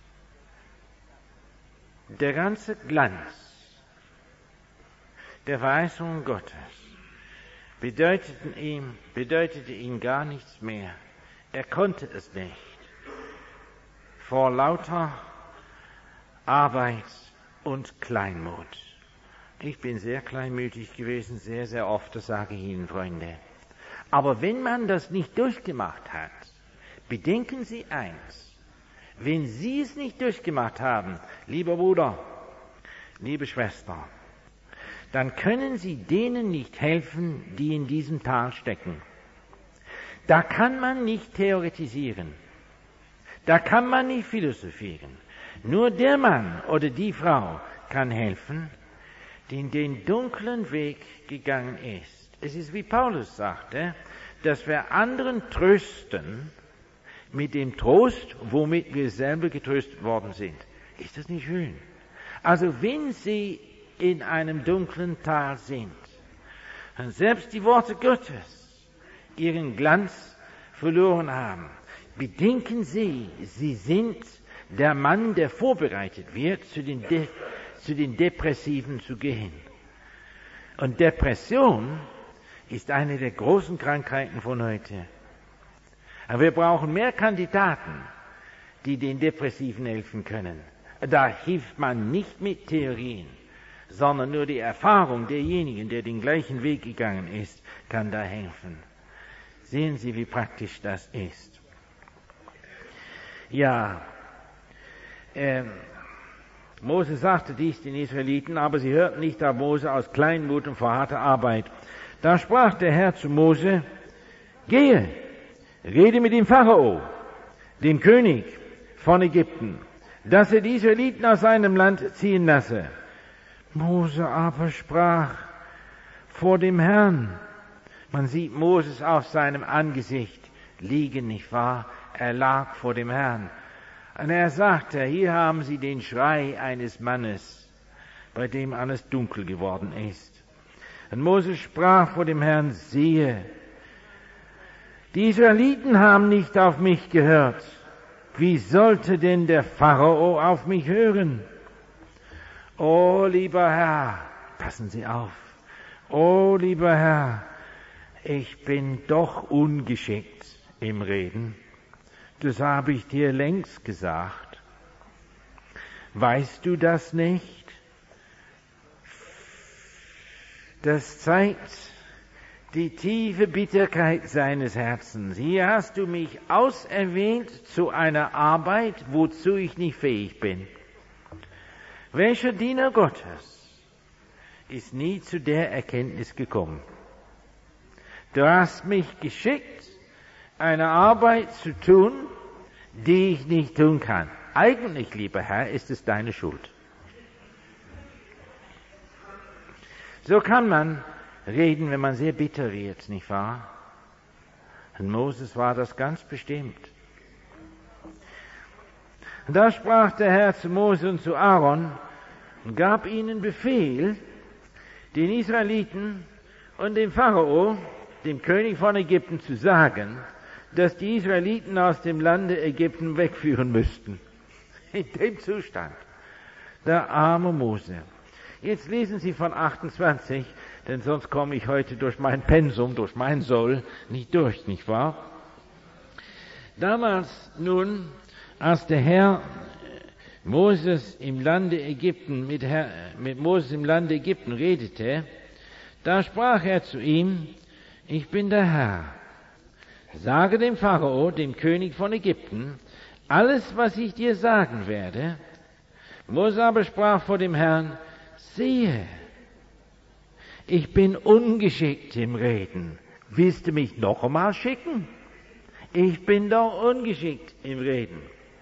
Der ganze Glanz der Verheißungen Gottes bedeutete ihm gar nichts mehr. Er konnte es nicht. Vor lauter Arbeit und Kleinmut. Ich bin sehr kleinmütig gewesen, sehr, sehr oft, das sage ich Ihnen, Freunde. Aber wenn man das nicht durchgemacht hat, bedenken Sie eins: Wenn Sie es nicht durchgemacht haben, lieber Bruder, liebe Schwester, dann können Sie denen nicht helfen, die in diesem Tal stecken. Da kann man nicht theoretisieren. Da kann man nicht philosophieren. Nur der Mann oder die Frau kann helfen, die in den dunklen Weg gegangen ist. Es ist wie Paulus sagte, dass wir anderen trösten mit dem Trost, womit wir selber getröstet worden sind. Ist das nicht schön? Also wenn Sie in einem dunklen Tal sind und selbst die Worte Gottes ihren Glanz verloren haben, bedenken Sie, Sie sind der Mann, der vorbereitet wird, zu den Depressiven zu gehen. Und Depression ist eine der großen Krankheiten von heute. Aber wir brauchen mehr Kandidaten, die den Depressiven helfen können. Da hilft man nicht mit Theorien, sondern nur die Erfahrung derjenigen, der den gleichen Weg gegangen ist, kann da helfen. Sehen Sie, wie praktisch das ist. Ja, Mose sagte dies den Israeliten, aber sie hörten nicht auf Mose aus Kleinmut und vor harter Arbeit. Da sprach der Herr zu Mose: Gehe, rede mit dem Pharao, dem König von Ägypten, dass er die Israeliten aus seinem Land ziehen lasse. Mose aber sprach vor dem Herrn. Man sieht Moses auf seinem Angesicht liegen, nicht wahr? Er lag vor dem Herrn. Und er sagte, hier haben Sie den Schrei eines Mannes, bei dem alles dunkel geworden ist. Und Moses sprach vor dem Herrn: Siehe, die Israeliten haben nicht auf mich gehört. Wie sollte denn der Pharao auf mich hören? Oh, lieber Herr, passen Sie auf. Oh, lieber Herr, ich bin doch ungeschickt im Reden. Das habe ich dir längst gesagt. Weißt du das nicht? Das zeigt die tiefe Bitterkeit seines Herzens. Hier hast du mich auserwählt zu einer Arbeit, wozu ich nicht fähig bin. Welcher Diener Gottes ist nie zu der Erkenntnis gekommen? Du hast mich geschickt, eine Arbeit zu tun, die ich nicht tun kann. Eigentlich, lieber Herr, ist es deine Schuld. So kann man reden, wenn man sehr bitter wird, nicht wahr? Und Moses war das ganz bestimmt. Und da sprach der Herr zu Mose und zu Aaron und gab ihnen Befehl, den Israeliten und dem Pharao dem König von Ägypten zu sagen, dass die Israeliten aus dem Lande Ägypten wegführen müssten. In dem Zustand. Der arme Mose. Jetzt lesen Sie von 28, denn sonst komme ich heute durch mein Pensum, durch mein Soll nicht durch, nicht wahr? Damals nun, als der Herr Moses im Lande Ägypten, mit Moses im Lande Ägypten redete, da sprach er zu ihm, ich bin der Herr. Sage dem Pharao, dem König von Ägypten, alles, was ich dir sagen werde. Mose aber sprach vor dem Herrn, siehe, ich bin ungeschickt im Reden. Willst du mich noch einmal schicken? Ich bin doch ungeschickt im Reden.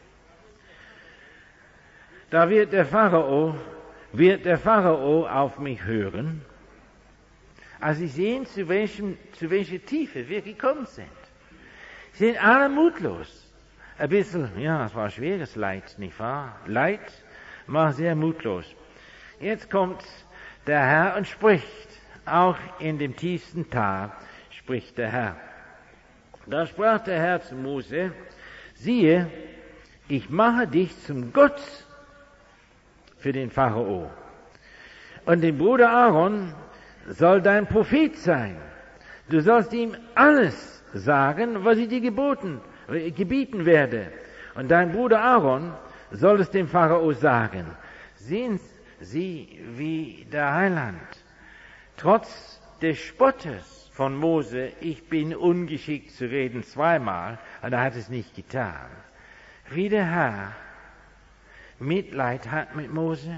Da wird der Pharao auf mich hören. Also Sie sehen, zu welcher Tiefe wir gekommen sind. Sie sind alle mutlos. Ein bisschen, ja, es war schweres Leid, nicht wahr? Leid war sehr mutlos. Jetzt kommt der Herr und spricht. Auch in dem tiefsten Tal spricht der Herr. Da sprach der Herr zu Mose, siehe, ich mache dich zum Gott für den Pharao. Und den Bruder Aaron soll dein Prophet sein. Du sollst ihm alles sagen, was ich dir gebieten werde. Und dein Bruder Aaron soll es dem Pharao sagen. Sehen Sie, wie der Heiland, trotz des Spottes von Mose, ich bin ungeschickt zu reden, zweimal, und er hat es nicht getan, wie der Herr Mitleid hat mit Mose.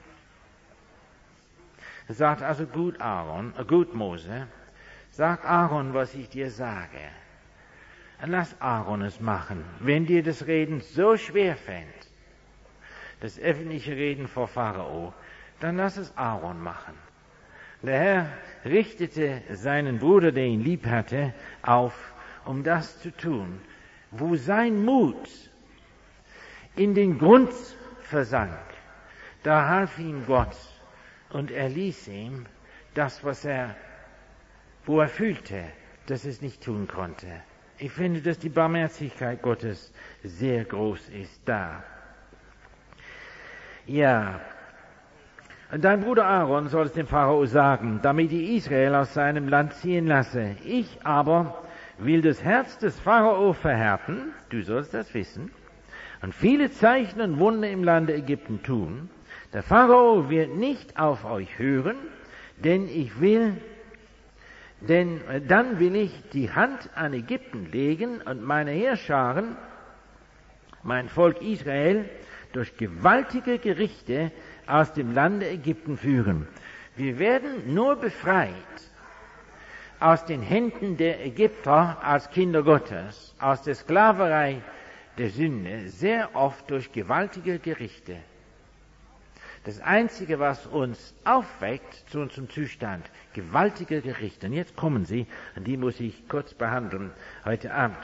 Er sagt also, gut Mose, sag Aaron, was ich dir sage. Und lass Aaron es machen. Wenn dir das Reden so schwer fällt, das öffentliche Reden vor Pharao, dann lass es Aaron machen. Der Herr richtete seinen Bruder, der ihn lieb hatte, auf, um das zu tun, wo sein Mut in den Grund versank. Da half ihm Gott und er ließ ihm das, wo er fühlte, dass es nicht tun konnte. Ich finde, dass die Barmherzigkeit Gottes sehr groß ist da. Ja, und dein Bruder Aaron soll es dem Pharao sagen, damit die Israel aus seinem Land ziehen lasse. Ich aber will das Herz des Pharao verhärten, du sollst das wissen, und viele Zeichen und Wunder im Lande Ägypten tun. Der Pharao wird nicht auf euch hören, denn dann will ich die Hand an Ägypten legen und meine Heerscharen, mein Volk Israel, durch gewaltige Gerichte aus dem Lande Ägypten führen. Wir werden nur befreit aus den Händen der Ägypter als Kinder Gottes, aus der Sklaverei der Sünde, sehr oft durch gewaltige Gerichte. Das Einzige, was uns aufweckt zu unserem Zustand, gewaltige Gerichte. Und jetzt kommen sie, und die muss ich kurz behandeln heute Abend.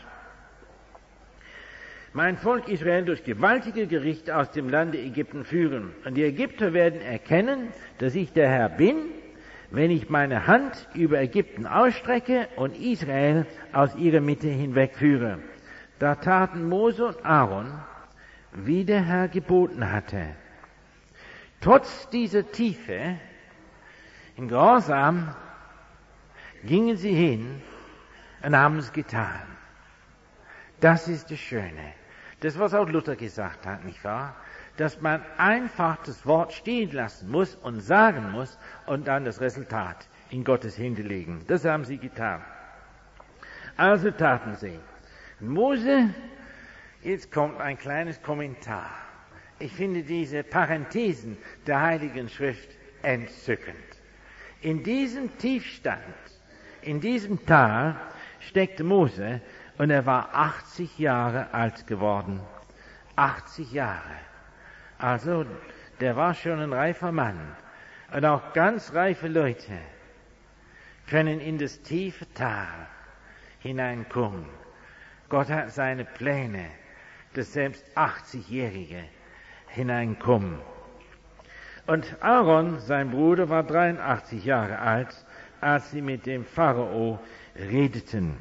Mein Volk Israel durch gewaltige Gerichte aus dem Lande Ägypten führen. Und die Ägypter werden erkennen, dass ich der Herr bin, wenn ich meine Hand über Ägypten ausstrecke und Israel aus ihrer Mitte hinwegführe. Da taten Mose und Aaron, wie der Herr geboten hatte. Trotz dieser Tiefe im Gehorsam gingen sie hin und haben es getan. Das ist das Schöne. Das, was auch Luther gesagt hat, nicht wahr? Dass man einfach das Wort stehen lassen muss und sagen muss und dann das Resultat in Gottes Hände legen. Das haben sie getan. Also taten sie. Mose, jetzt kommt ein kleines Kommentar. Ich finde diese Parenthesen der Heiligen Schrift entzückend. In diesem Tiefstand, in diesem Tal steckte Mose und er war 80 Jahre alt geworden. 80 Jahre. Also, der war schon ein reifer Mann. Und auch ganz reife Leute können in das tiefe Tal hineinkommen. Gott hat seine Pläne, dass selbst 80-Jährige hineinkommen. Und Aaron, sein Bruder, war 83 Jahre alt, als sie mit dem Pharao redeten.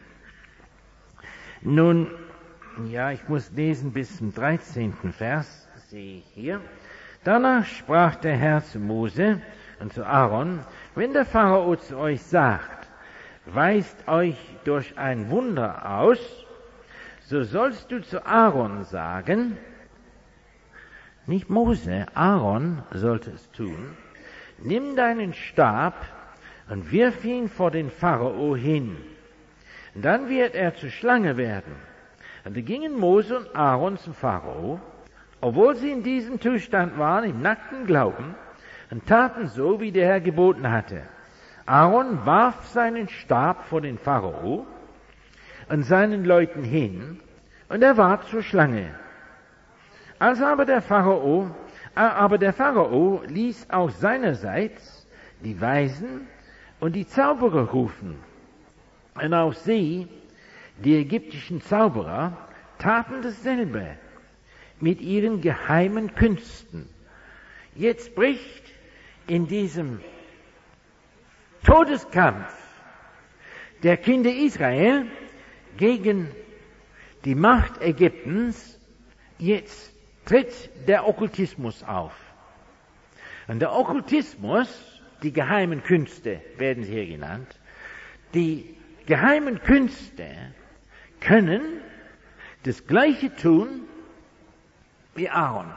Nun, ja, ich muss lesen bis zum 13. Vers, sehe ich hier. Danach sprach der Herr zu Mose und zu Aaron: Wenn der Pharao zu euch sagt, weist euch durch ein Wunder aus, so sollst du zu Aaron sagen, nicht Mose, Aaron sollte es tun, nimm deinen Stab und wirf ihn vor den Pharao hin. Dann wird er zur Schlange werden. Und da gingen Mose und Aaron zum Pharao, obwohl sie in diesem Zustand waren, im nackten Glauben, und taten so, wie der Herr geboten hatte. Aaron warf seinen Stab vor den Pharao und seinen Leuten hin, und er ward zur Schlange. Als aber der Pharao ließ auch seinerseits die Weisen und die Zauberer rufen. Und auch sie, die ägyptischen Zauberer, taten dasselbe mit ihren geheimen Künsten. Jetzt bricht in diesem Todeskampf der Kinder Israel gegen die Macht Ägyptens, jetzt tritt der Okkultismus auf. Und der Okkultismus, die geheimen Künste werden hier genannt, die geheimen Künste können das Gleiche tun wie Aaron.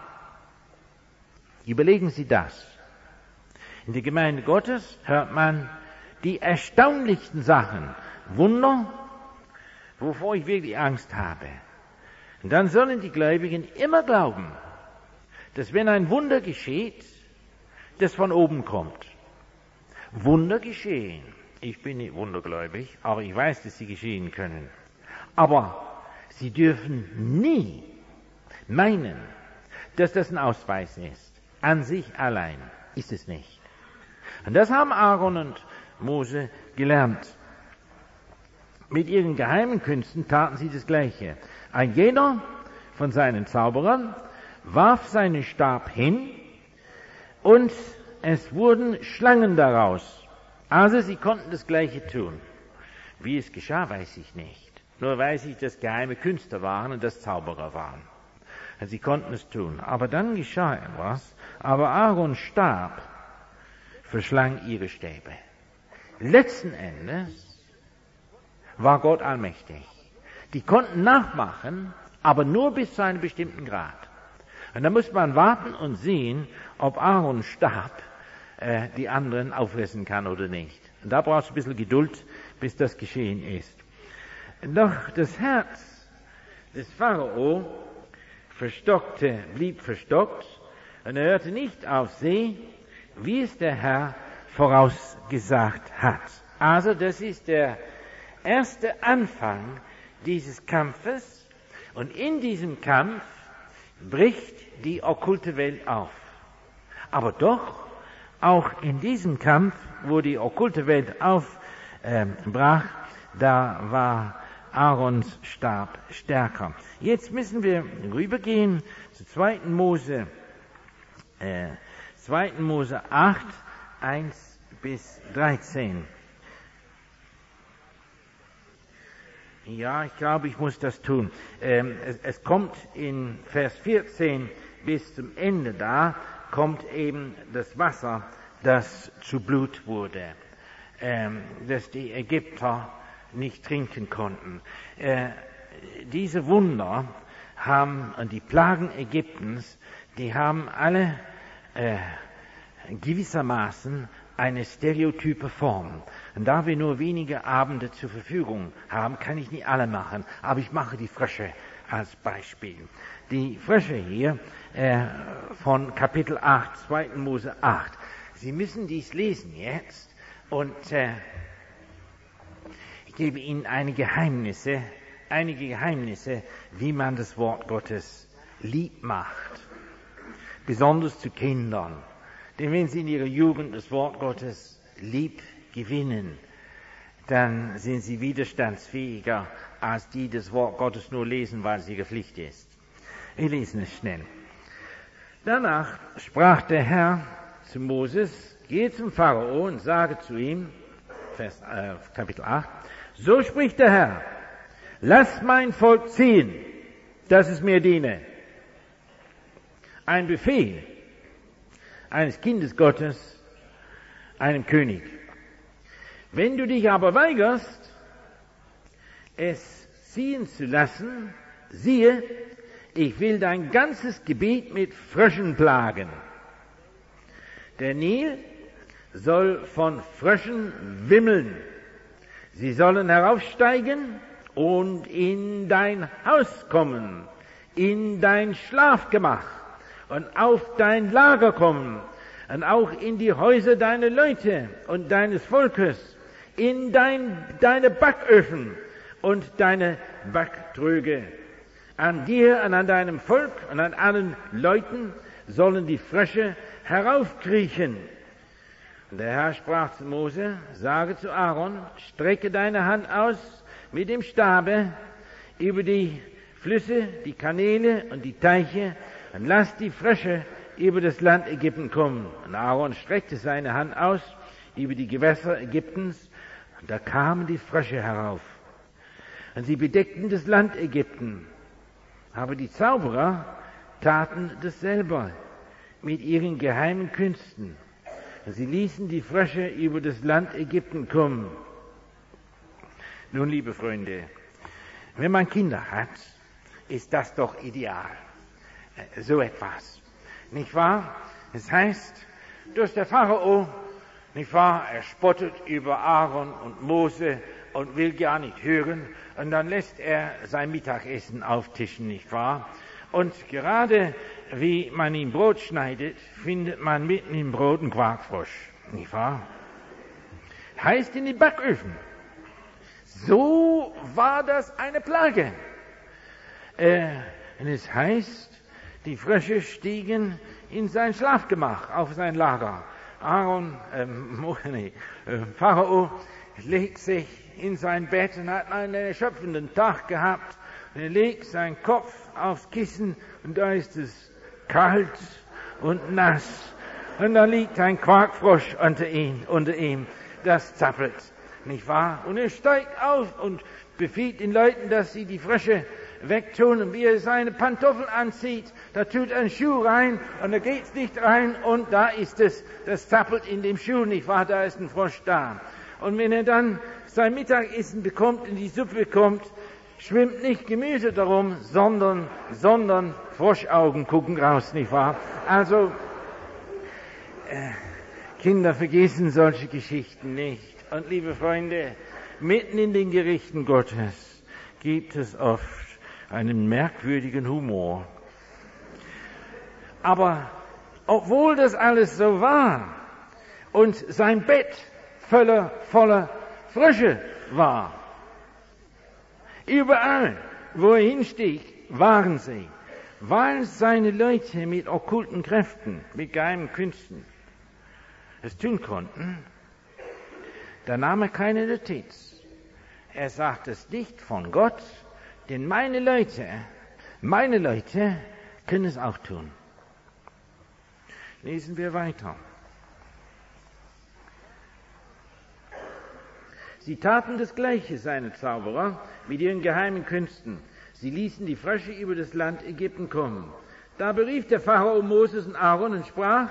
Überlegen Sie das. In der Gemeinde Gottes hört man die erstaunlichsten Sachen, Wunder, wovor ich wirklich Angst habe. Und dann sollen die Gläubigen immer glauben, dass wenn ein Wunder geschieht, das von oben kommt. Wunder geschehen. Ich bin nicht wundergläubig, aber ich weiß, dass sie geschehen können. Aber sie dürfen nie meinen, dass das ein Ausweis ist. An sich allein ist es nicht. Und das haben Aaron und Mose gelernt. Mit ihren geheimen Künsten taten sie das Gleiche. Ein jeder von seinen Zauberern warf seinen Stab hin und es wurden Schlangen daraus. Also sie konnten das Gleiche tun. Wie es geschah, weiß ich nicht. Nur weiß ich, dass geheime Künstler waren und dass Zauberer waren. Und sie konnten es tun. Aber dann geschah etwas. Aber Aarons Stab verschlang ihre Stäbe. Letzten Endes war Gott allmächtig. Die konnten nachmachen, aber nur bis zu einem bestimmten Grad. Und da muss man warten und sehen, ob Aarons Stab die anderen auffressen kann oder nicht. Und da braucht es ein bisschen Geduld, bis das geschehen ist. Doch das Herz des Pharao blieb verstockt, und er hörte nicht auf sie, wie es der Herr vorausgesagt hat. Also das ist der erste Anfang dieses Kampfes, und in diesem Kampf bricht die okkulte Welt auf. Aber doch, auch in diesem Kampf, wo die okkulte Welt aufbrach, da war Aarons Stab stärker. Jetzt müssen wir rübergehen zu 2. Mose 8, 1 bis 13. Ja, ich glaube, ich muss das tun. Es kommt in Vers 14 bis zum Ende da, kommt eben das Wasser, das zu Blut wurde, das die Ägypter nicht trinken konnten. Diese Wunder und die Plagen Ägyptens, die haben alle gewissermaßen eine stereotype Form. Und da wir nur wenige Abende zur Verfügung haben, kann ich nicht alle machen, aber ich mache die Frösche als Beispiel. Die Frösche hier von Kapitel 8, 2. Mose 8. Sie müssen dies lesen jetzt, und ich gebe Ihnen einige Geheimnisse, wie man das Wort Gottes lieb macht. Besonders zu Kindern. Denn wenn sie in ihrer Jugend das Wort Gottes lieb gewinnen, dann sind sie widerstandsfähiger, als die das Wort Gottes nur lesen, weil es ihre Pflicht ist. Wir lesen es schnell. Danach sprach der Herr zu Moses: Gehe zum Pharao und sage zu ihm: Kapitel 8. So spricht der Herr, lass mein Volk ziehen, dass es mir diene. Ein Befehl eines Kindes Gottes, einem König. Wenn du dich aber weigerst, es ziehen zu lassen, siehe, ich will dein ganzes Gebiet mit Fröschen plagen. Der Nil soll von Fröschen wimmeln. Sie sollen heraufsteigen und in dein Haus kommen, in dein Schlafgemach und auf dein Lager kommen und auch in die Häuser deiner Leute und deines Volkes, in deine Backöfen und deine Backtröge. An dir und an deinem Volk und an allen Leuten sollen die Frösche heraufkriechen. Und der Herr sprach zu Mose, sage zu Aaron, strecke deine Hand aus mit dem Stabe über die Flüsse, die Kanäle und die Teiche und lass die Frösche über das Land Ägypten kommen. Und Aaron streckte seine Hand aus über die Gewässer Ägyptens und da kamen die Frösche herauf. Und sie bedeckten das Land Ägypten. Aber die Zauberer taten dasselbe mit ihren geheimen Künsten. Sie ließen die Frösche über das Land Ägypten kommen. Nun, liebe Freunde, wenn man Kinder hat, ist das doch ideal. So etwas. Nicht wahr? Es heißt, durch der Pharao, nicht wahr, er spottet über Aaron und Mose und will gar nicht hören. Und dann lässt er sein Mittagessen auftischen, nicht wahr? Und gerade wie man ihm Brot schneidet, findet man mitten im Brot einen Quarkfrosch, nicht wahr? Heißt in die Backöfen. So war das eine Plage. Und es heißt, die Frösche stiegen in sein Schlafgemach, auf sein Lager. Pharao legt sich in sein Bett und hat einen erschöpfenden Tag gehabt. Er legt seinen Kopf aufs Kissen und da ist es kalt und nass. Und da liegt ein Quarkfrosch unter ihm, das zappelt, nicht wahr? Und er steigt auf und befiehlt den Leuten, dass sie die Frösche wegtun. Und wie er seine Pantoffeln anzieht, da tut er einen Schuh rein und da geht's nicht rein und da ist es, das zappelt in dem Schuh, nicht wahr? Da ist ein Frosch da. Und wenn er dann sein Mittagessen bekommt, in die Suppe bekommt, schwimmt nicht Gemüse darum, sondern Froschaugen gucken raus, nicht wahr? Also, Kinder vergessen solche Geschichten nicht. Und liebe Freunde, mitten in den Gerichten Gottes gibt es oft einen merkwürdigen Humor. Aber obwohl das alles so war und sein Bett voller Frösche war, überall, wo er hinstieg, waren sie, weil seine Leute mit okkulten Kräften, mit geheimen Künsten es tun konnten, da nahm er keine Notiz. Er sagt es nicht von Gott, denn meine Leute können es auch tun. Lesen wir weiter. Sie taten das Gleiche, seine Zauberer, mit ihren geheimen Künsten. Sie ließen die Frösche über das Land Ägypten kommen. Da berief der Pharao Moses und Aaron und sprach,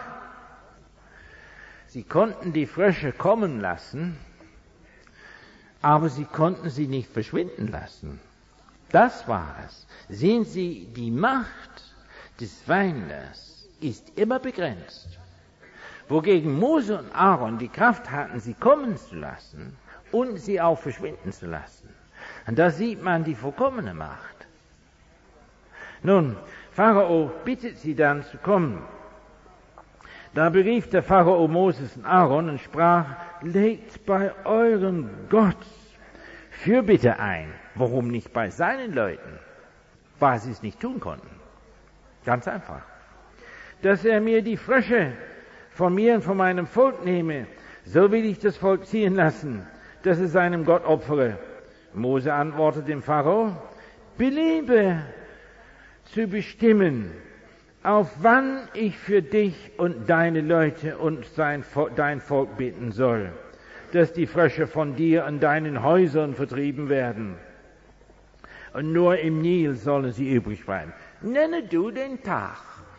sie konnten die Frösche kommen lassen, aber sie konnten sie nicht verschwinden lassen. Das war es. Sehen Sie, die Macht des Feindes ist immer begrenzt. Wogegen Mose und Aaron die Kraft hatten, sie kommen zu lassen und sie auch verschwinden zu lassen. Und da sieht man die vollkommene Macht. Nun, Pharao bittet sie dann zu kommen. Da berief der Pharao Moses und Aaron und sprach, legt bei eurem Gott Fürbitte ein. Warum nicht bei seinen Leuten? Weil sie es nicht tun konnten. Ganz einfach. Dass er mir die Frösche von mir und von meinem Volk nehme, so will ich das Volk ziehen lassen, dass es seinem Gott opfere. Mose antwortet dem Pharao, beliebe zu bestimmen, auf wann ich für dich und deine Leute und dein Volk bitten soll. dass die Frösche von dir und deinen Häusern vertrieben werden. Und nur im Nil sollen sie übrig bleiben. Nenne du den Tag.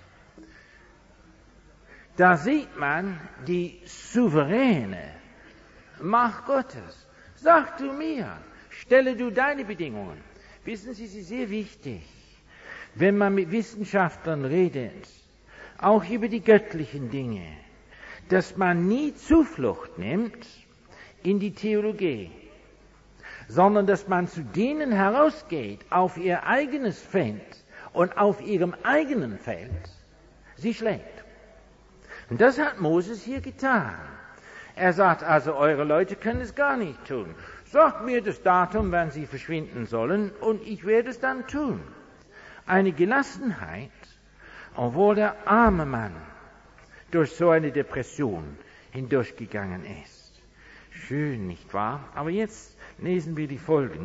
Da sieht man die souveräne Macht Gottes. Sag du mir, stelle du deine Bedingungen. Wissen Sie, es ist sehr wichtig, wenn man mit Wissenschaftlern redet, auch über die göttlichen Dinge, dass man nie Zuflucht nimmt in die Theologie, sondern dass man zu denen herausgeht auf ihr eigenes Feld und auf ihrem eigenen Feld sie schlägt. Und das hat Moses hier getan. Er sagt also, eure Leute können es gar nicht tun. Sagt mir das Datum, wann sie verschwinden sollen, und ich werde es dann tun. Eine Gelassenheit, obwohl der arme Mann durch so eine Depression hindurchgegangen ist. Schön, nicht wahr? Aber jetzt lesen wir die Folgen.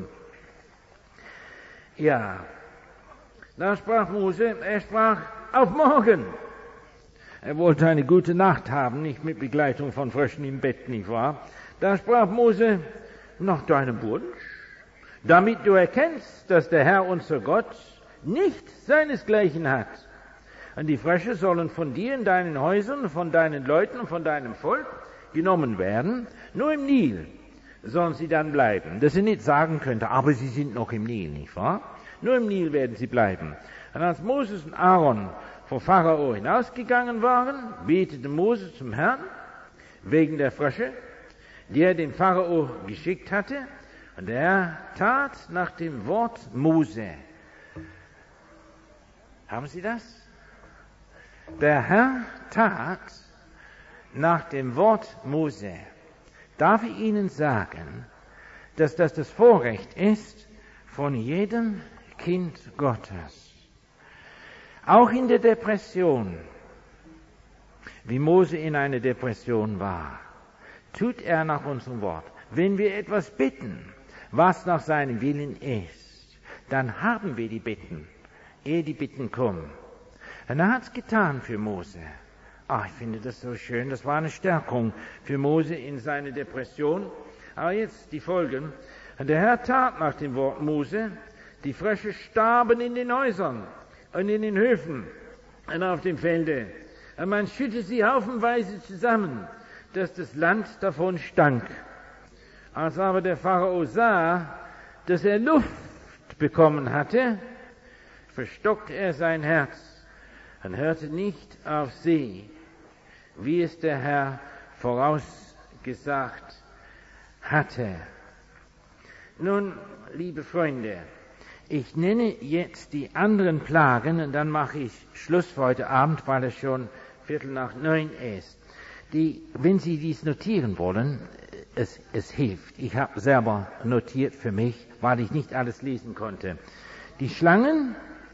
Ja, da sprach Mose, er sprach, auf morgen. Er wollte eine gute Nacht haben, nicht mit Begleitung von Fröschen im Bett, nicht wahr? Da sprach Mose, nach deinem Wunsch, damit du erkennst, dass der Herr unser Gott nicht seinesgleichen hat. Und die Frösche sollen von dir in deinen Häusern, von deinen Leuten und von deinem Volk genommen werden. Nur im Nil sollen sie dann bleiben. Dass sie nicht sagen könnte, aber sie sind noch im Nil, nicht wahr? Nur im Nil werden sie bleiben. Und als Moses und Aaron vor Pharao hinausgegangen waren, betete Mose zum Herrn wegen der Frösche, die er dem Pharao geschickt hatte, und er tat nach dem Wort Mose. Haben Sie das? Der Herr tat nach dem Wort Mose. Darf ich Ihnen sagen, dass das Vorrecht ist von jedem Kind Gottes. Auch in der Depression, wie Mose in einer Depression war, tut er nach unserem Wort. Wenn wir etwas bitten, was nach seinem Willen ist, dann haben wir die Bitten, ehe die Bitten kommen. Und er hat es getan für Mose. Ich finde das so schön. Das war eine Stärkung für Mose in seiner Depression. Aber jetzt die Folgen. Und der Herr tat nach dem Wort Mose, die Frösche starben in den Häusern und in den Höfen und auf dem Felde. Und man schüttete sie haufenweise zusammen, dass das Land davon stank. Als aber der Pharao sah, dass er Luft bekommen hatte, verstockte er sein Herz und hörte nicht auf sie, wie es der Herr vorausgesagt hatte. Nun, liebe Freunde, ich nenne jetzt die anderen Plagen und dann mache ich Schluss für heute Abend, weil es schon 8:45 ist. Wenn Sie dies notieren wollen, es hilft. Ich habe selber notiert für mich, weil ich nicht alles lesen konnte. Die Schlangen,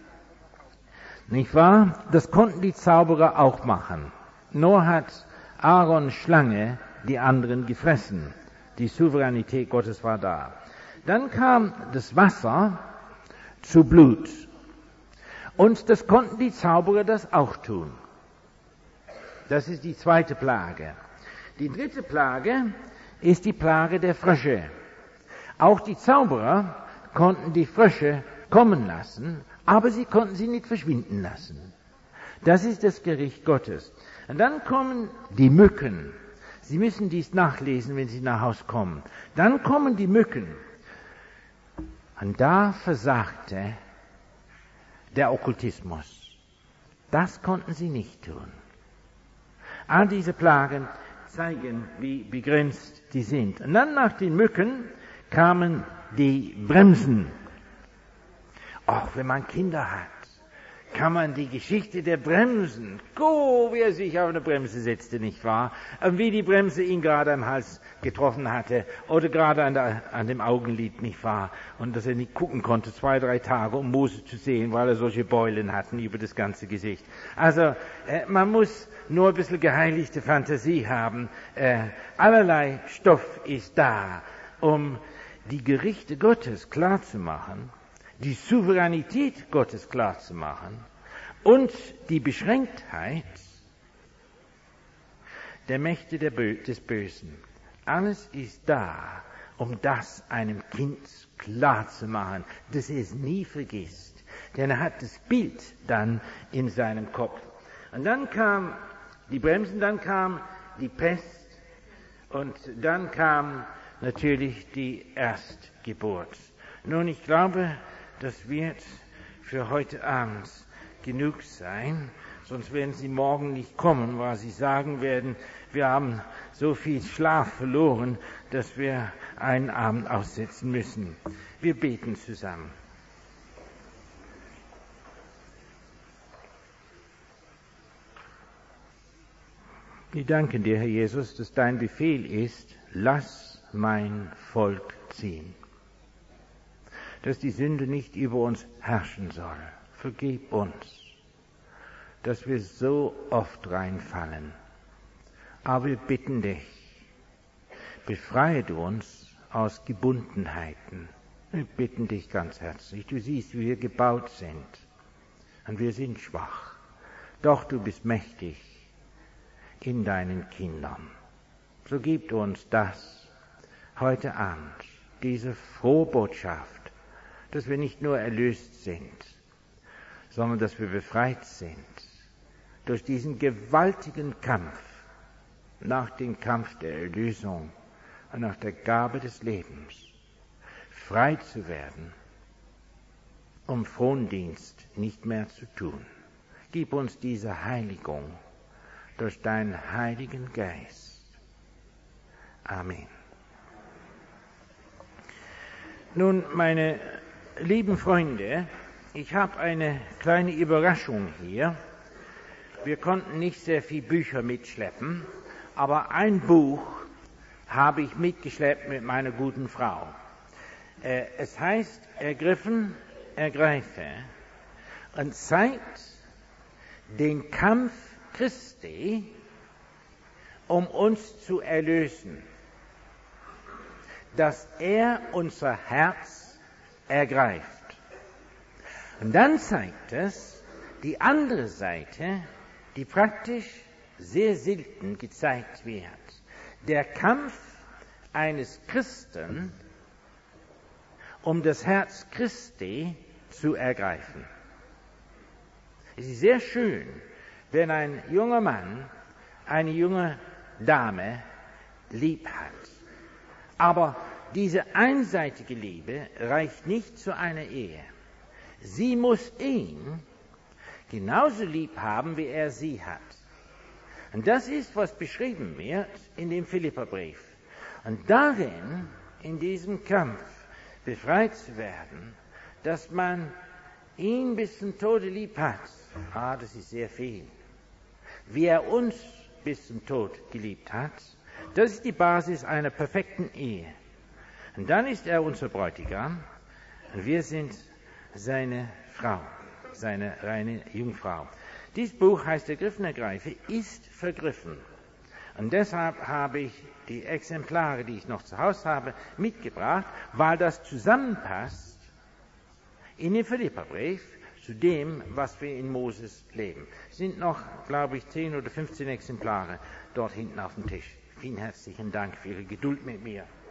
nicht wahr? Das konnten die Zauberer auch machen. Nur hat Aarons Schlange die anderen gefressen. Die Souveränität Gottes war da. Dann kam das Wasser zu Blut. Und das konnten die Zauberer das auch tun. Das ist die zweite Plage. Die dritte Plage ist die Plage der Frösche. Auch die Zauberer konnten die Frösche kommen lassen, aber sie konnten sie nicht verschwinden lassen. Das ist das Gericht Gottes. Und dann kommen die Mücken. Sie müssen dies nachlesen, wenn Sie nach Hause kommen. Dann kommen die Mücken. Und da versagte der Okkultismus. Das konnten sie nicht tun. All diese Plagen zeigen, wie begrenzt die sind. Und dann nach den Mücken kamen die Bremsen. Wenn man Kinder hat, kann man die Geschichte der Bremsen, wie er sich auf eine Bremse setzte, nicht wahr? Und wie die Bremse ihn gerade am Hals getroffen hatte oder gerade an dem Augenlid, nicht wahr? Und dass er nicht gucken konnte, 2-3 Tage, um Mose zu sehen, weil er solche Beulen hatten über das ganze Gesicht. Also, man muss nur ein bisschen geheiligte Fantasie haben. Allerlei Stoff ist da, um die Gerichte Gottes klarzumachen, die Souveränität Gottes klarzumachen und die Beschränktheit der Mächte des Bösen. Alles ist da, um das einem Kind klar zu machen, dass er es nie vergisst. Denn er hat das Bild dann in seinem Kopf. Und dann kam die Bremsen, dann kam die Pest und dann kam natürlich die Erstgeburt. Nun, ich glaube, das wird für heute Abend genug sein, sonst werden Sie morgen nicht kommen, weil Sie sagen werden, wir haben so viel Schlaf verloren, dass wir einen Abend aussetzen müssen. Wir beten zusammen. Wir danken dir, Herr Jesus, dass dein Befehl ist, lass mein Volk ziehen. Dass die Sünde nicht über uns herrschen soll. Vergib uns, dass wir so oft reinfallen. Aber wir bitten dich, befreie du uns aus Gebundenheiten. Wir bitten dich ganz herzlich. Du siehst, wie wir gebaut sind. Und wir sind schwach. Doch du bist mächtig in deinen Kindern. So gib uns das heute Abend, diese frohe Botschaft, dass wir nicht nur erlöst sind, sondern dass wir befreit sind durch diesen gewaltigen Kampf nach dem Kampf der Erlösung und nach der Gabe des Lebens, frei zu werden, um Frondienst nicht mehr zu tun. Gib uns diese Heiligung durch deinen Heiligen Geist. Amen. Nun, meine lieben Freunde, ich habe eine kleine Überraschung hier. Wir konnten nicht sehr viele Bücher mitschleppen, aber ein Buch habe ich mitgeschleppt mit meiner guten Frau. Es heißt Ergriffen, ergreife und zeigt den Kampf Christi, um uns zu erlösen, dass er unser Herz ergreift. Und dann zeigt es die andere Seite, die praktisch sehr selten gezeigt wird. Der Kampf eines Christen, um das Herz Christi zu ergreifen. Es ist sehr schön, wenn ein junger Mann eine junge Dame lieb hat. Aber diese einseitige Liebe reicht nicht zu einer Ehe. Sie muss ihn genauso lieb haben, wie er sie hat. Und das ist, was beschrieben wird in dem Philipperbrief. Und darin, in diesem Kampf, befreit zu werden, dass man ihn bis zum Tode lieb hat. Das ist sehr viel. Wie er uns bis zum Tod geliebt hat, das ist die Basis einer perfekten Ehe. Und dann ist er unser Bräutigam und wir sind seine Frau, seine reine Jungfrau. Dieses Buch heißt Ergriffen, ergreife, ist vergriffen. Und deshalb habe ich die Exemplare, die ich noch zu Hause habe, mitgebracht, weil das zusammenpasst in den Philipperbrief zu dem, was wir in Moses leben. Es sind noch, glaube ich, 10 oder 15 Exemplare dort hinten auf dem Tisch. Vielen herzlichen Dank für Ihre Geduld mit mir.